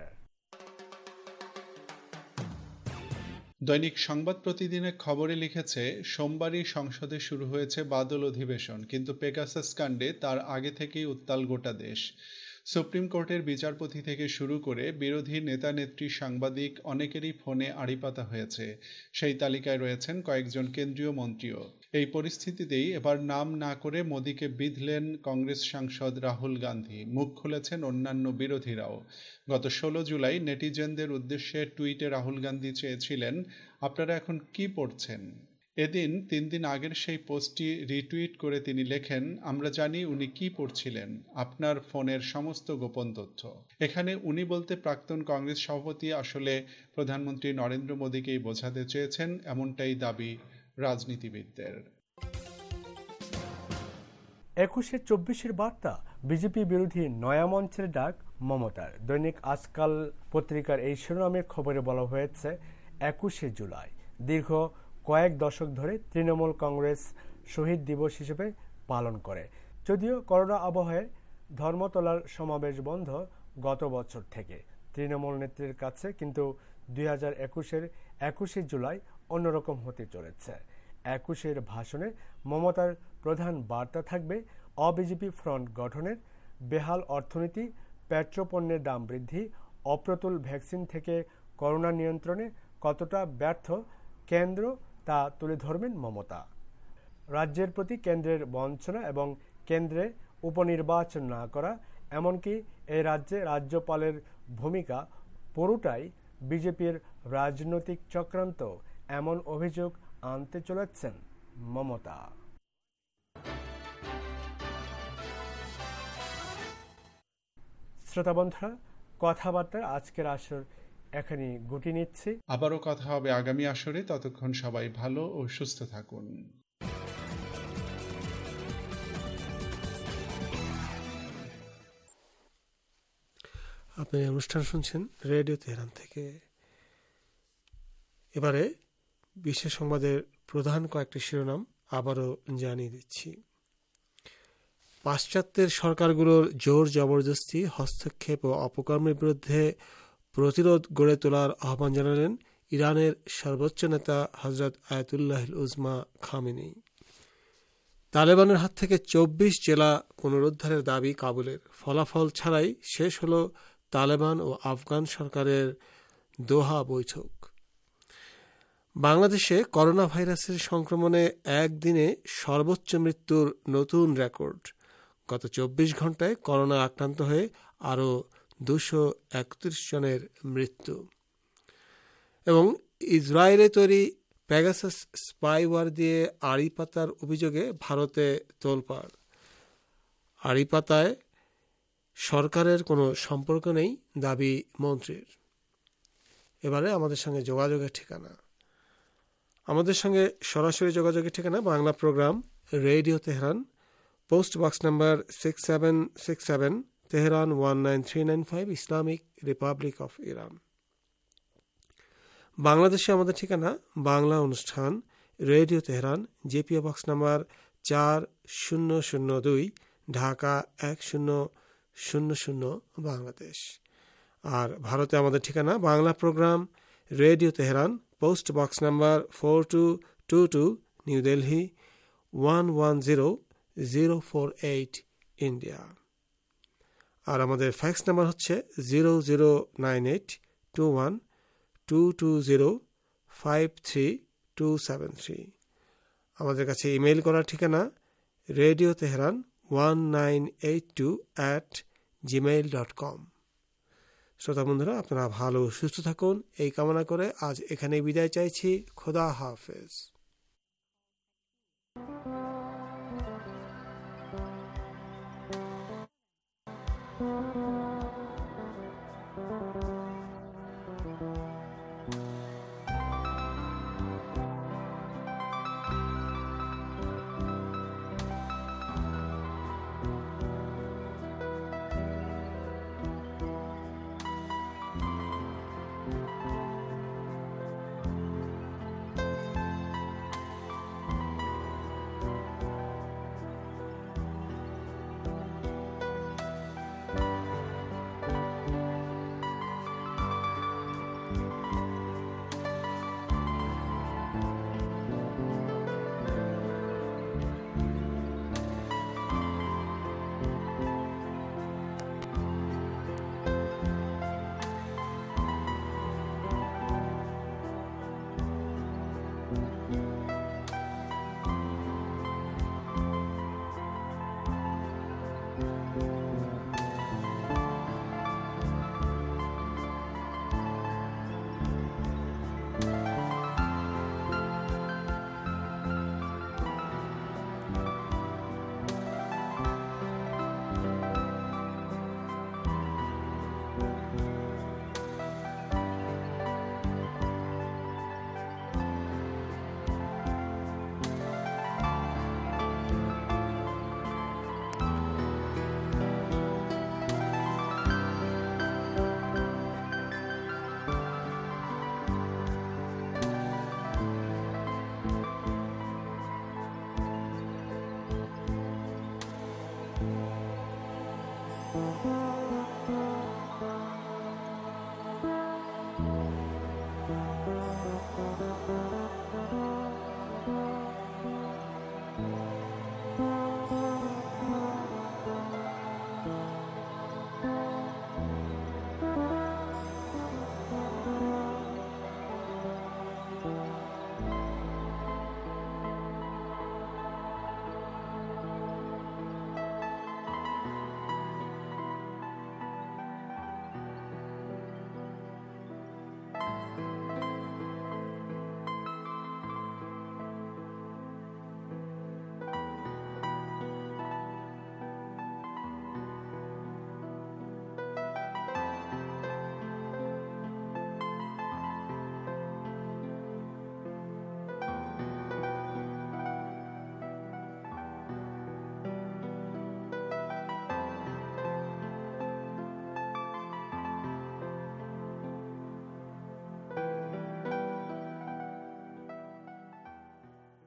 [SPEAKER 14] দৈনিক সংবাদ প্রতিদিনের খবরে লিখেছে, সোমবারই সংসদে শুরু হয়েছে বাদল অধিবেশন, কিন্তু পেগাসাস কাণ্ডে তার আগে থেকেই উত্তাল গোটা দেশ। সুপ্রিম কোর্টের বিচারপতি থেকে শুরু করে বিরোধী নেতা নেত্রী, সাংবাদিক অনেকেরই ফোনে আড়িপাতা হয়েছে। সেই তালিকায় রয়েছেন কয়েকজন কেন্দ্রীয় মন্ত্রীও। এই পরিস্থিতিতেই এবার নাম না করে মোদিকে বিঁধলেন কংগ্রেস সাংসদ রাহুল গান্ধী। মুখ খুলেছেন অন্যান্য বিরোধীরাও। গত 16 জুলাই নেটিজেনদের উদ্দেশ্যে টুইটে রাহুল গান্ধী চেয়েছিলেন, আপনারা এখন কি পড়ছেন? এদিন 3 দিন আগের সেই পোস্টটি রিটুইট করে তিনি লেখেন, আমরা জানি উনি কি পড়ছিলেন, আপনার ফোনের সমস্ত গোপন তথ্য। এখানে উনি বলতে প্রাক্তন কংগ্রেস সভাপতি আসলে প্রধানমন্ত্রী নরেন্দ্র মোদীকেই বোঝাতে চেয়েছেন, এমনটাই দাবি রাজনীতিবিদদের।
[SPEAKER 13] 21-24 বার্তা, বিজেপি বিরোধী নয়া মঞ্চের ডাক মমতার। দৈনিক আজকাল পত্রিকার এই শিরোনামের খবরে বলা হয়েছে, 21 জুলাই দীর্ঘ কয়েক দশক ধরে তৃণমূল কংগ্রেস শহীদ দিবস হিসেবে পালন করে। যদিও করোনা আবহে ধর্মতলার সমাবেশ বন্ধ গত বছর থেকে তৃণমূল নেত্রীর কাছে, কিন্তু 2021-এর 21 জুলাই অন্যরকম হতে চলেছে। 21-এর ভাষণে মমতার প্রধান বার্তা থাকবে অবিজেপি ফ্রন্ট গঠনের, বেহাল অর্থনীতি, পেট্রোপণ্যের দাম বৃদ্ধি, অপ্রতুল ভ্যাকসিন থেকে করোনা নিয়ন্ত্রণে কতটা ব্যর্থ কেন্দ্র তা তুলে ধরবেন মমতা। রাজ্যের প্রতি কেন্দ্রের বঞ্চনা এবং কেন্দ্রে উপনির্বাচন না করা, এমনকি এই রাজ্যে রাজ্যপালের ভূমিকা পুরোটাই বিজেপির রাজনৈতিক চক্রান্ত, এমন অভিযোগ আনতে চলেছেন মমতা। শ্রোতা বন্ধুরা, কথাবার্তার আজকের আসর এখানে গুটি নিচ্ছে।
[SPEAKER 14] আবারও কথা হবে আগামী আসরে। ততক্ষণ সবাই ভালো ও সুস্থ থাকুন।
[SPEAKER 10] আপনি অনুষ্ঠান শুনছেন রেডিও তেহরান থেকে। এবারে বিশেষ সংবাদের প্রধান কয়েকটি শিরোনাম আবারও জানিয়ে দিচ্ছি। পাশ্চাত্যের সরকারগুলোর জোর জবরদস্তি, হস্তক্ষেপ ও অপকর্মের বিরুদ্ধে প্রতিরোধ গড়ে তোলার আহ্বান জানালেন ইরানের সর্বোচ্চ নেতা হজরত আয়াতুল্লাহ উজমা খামেনি। তালেবানের হাত থেকে 24 জেলা পুনরুদ্ধারের দাবি কাবুলের। ফলাফল ছাড়াই শেষ হল তালেবান ও আফগান সরকারের দোহা বৈঠক। বাংলাদেশে করোনা ভাইরাসের সংক্রমণে একদিনে সর্বোচ্চ মৃত্যুর নতুন রেকর্ড। গত 24 ঘন্টায় করোনা আক্রান্ত হয়ে আরও 231 জনের মৃত্যু। এবং ইসরায়েলে তৈরি পেগাসাস স্পাইওয়ার দিয়ে আড়ি পাতার অভিযোগে ভারতে তোলপাড়। আড়ি পাতায় সরকারের কোনো সম্পর্ক নেই দাবি মন্ত্রীর। এবারে আমাদের সঙ্গে যোগাযোগের ঠিকানা। আমাদের সঙ্গে সরাসরি যোগাযোগের ঠিকানা Bangla programme radio Tehran, post box number 6767, Tehran 19395, Islamic Republic of Iran. বাংলাদেশে আমাদের ঠিকানা বাংলা অনুষ্ঠান radio Tehran, GPO box number 4002, Dhaka 1000 Bangladesh. আর ভারতে আমাদের ঠিকানা Bangla programme radio Tehran, post box number 4222, New Delhi 110048, India. আর আমাদের ফ্যাক্স নাম্বার হচ্ছে 009822122053273। আমাদের কাছে ইমেইল করার ঠিকানা রেডিও তেহরান 1982@gmail.com। শ্রোতা বন্ধুরা, আপনারা ভালো সুস্থ থাকুন এই কামনা করে আজ এখানে বিদায় চাইছি। খোদা হাফেজ।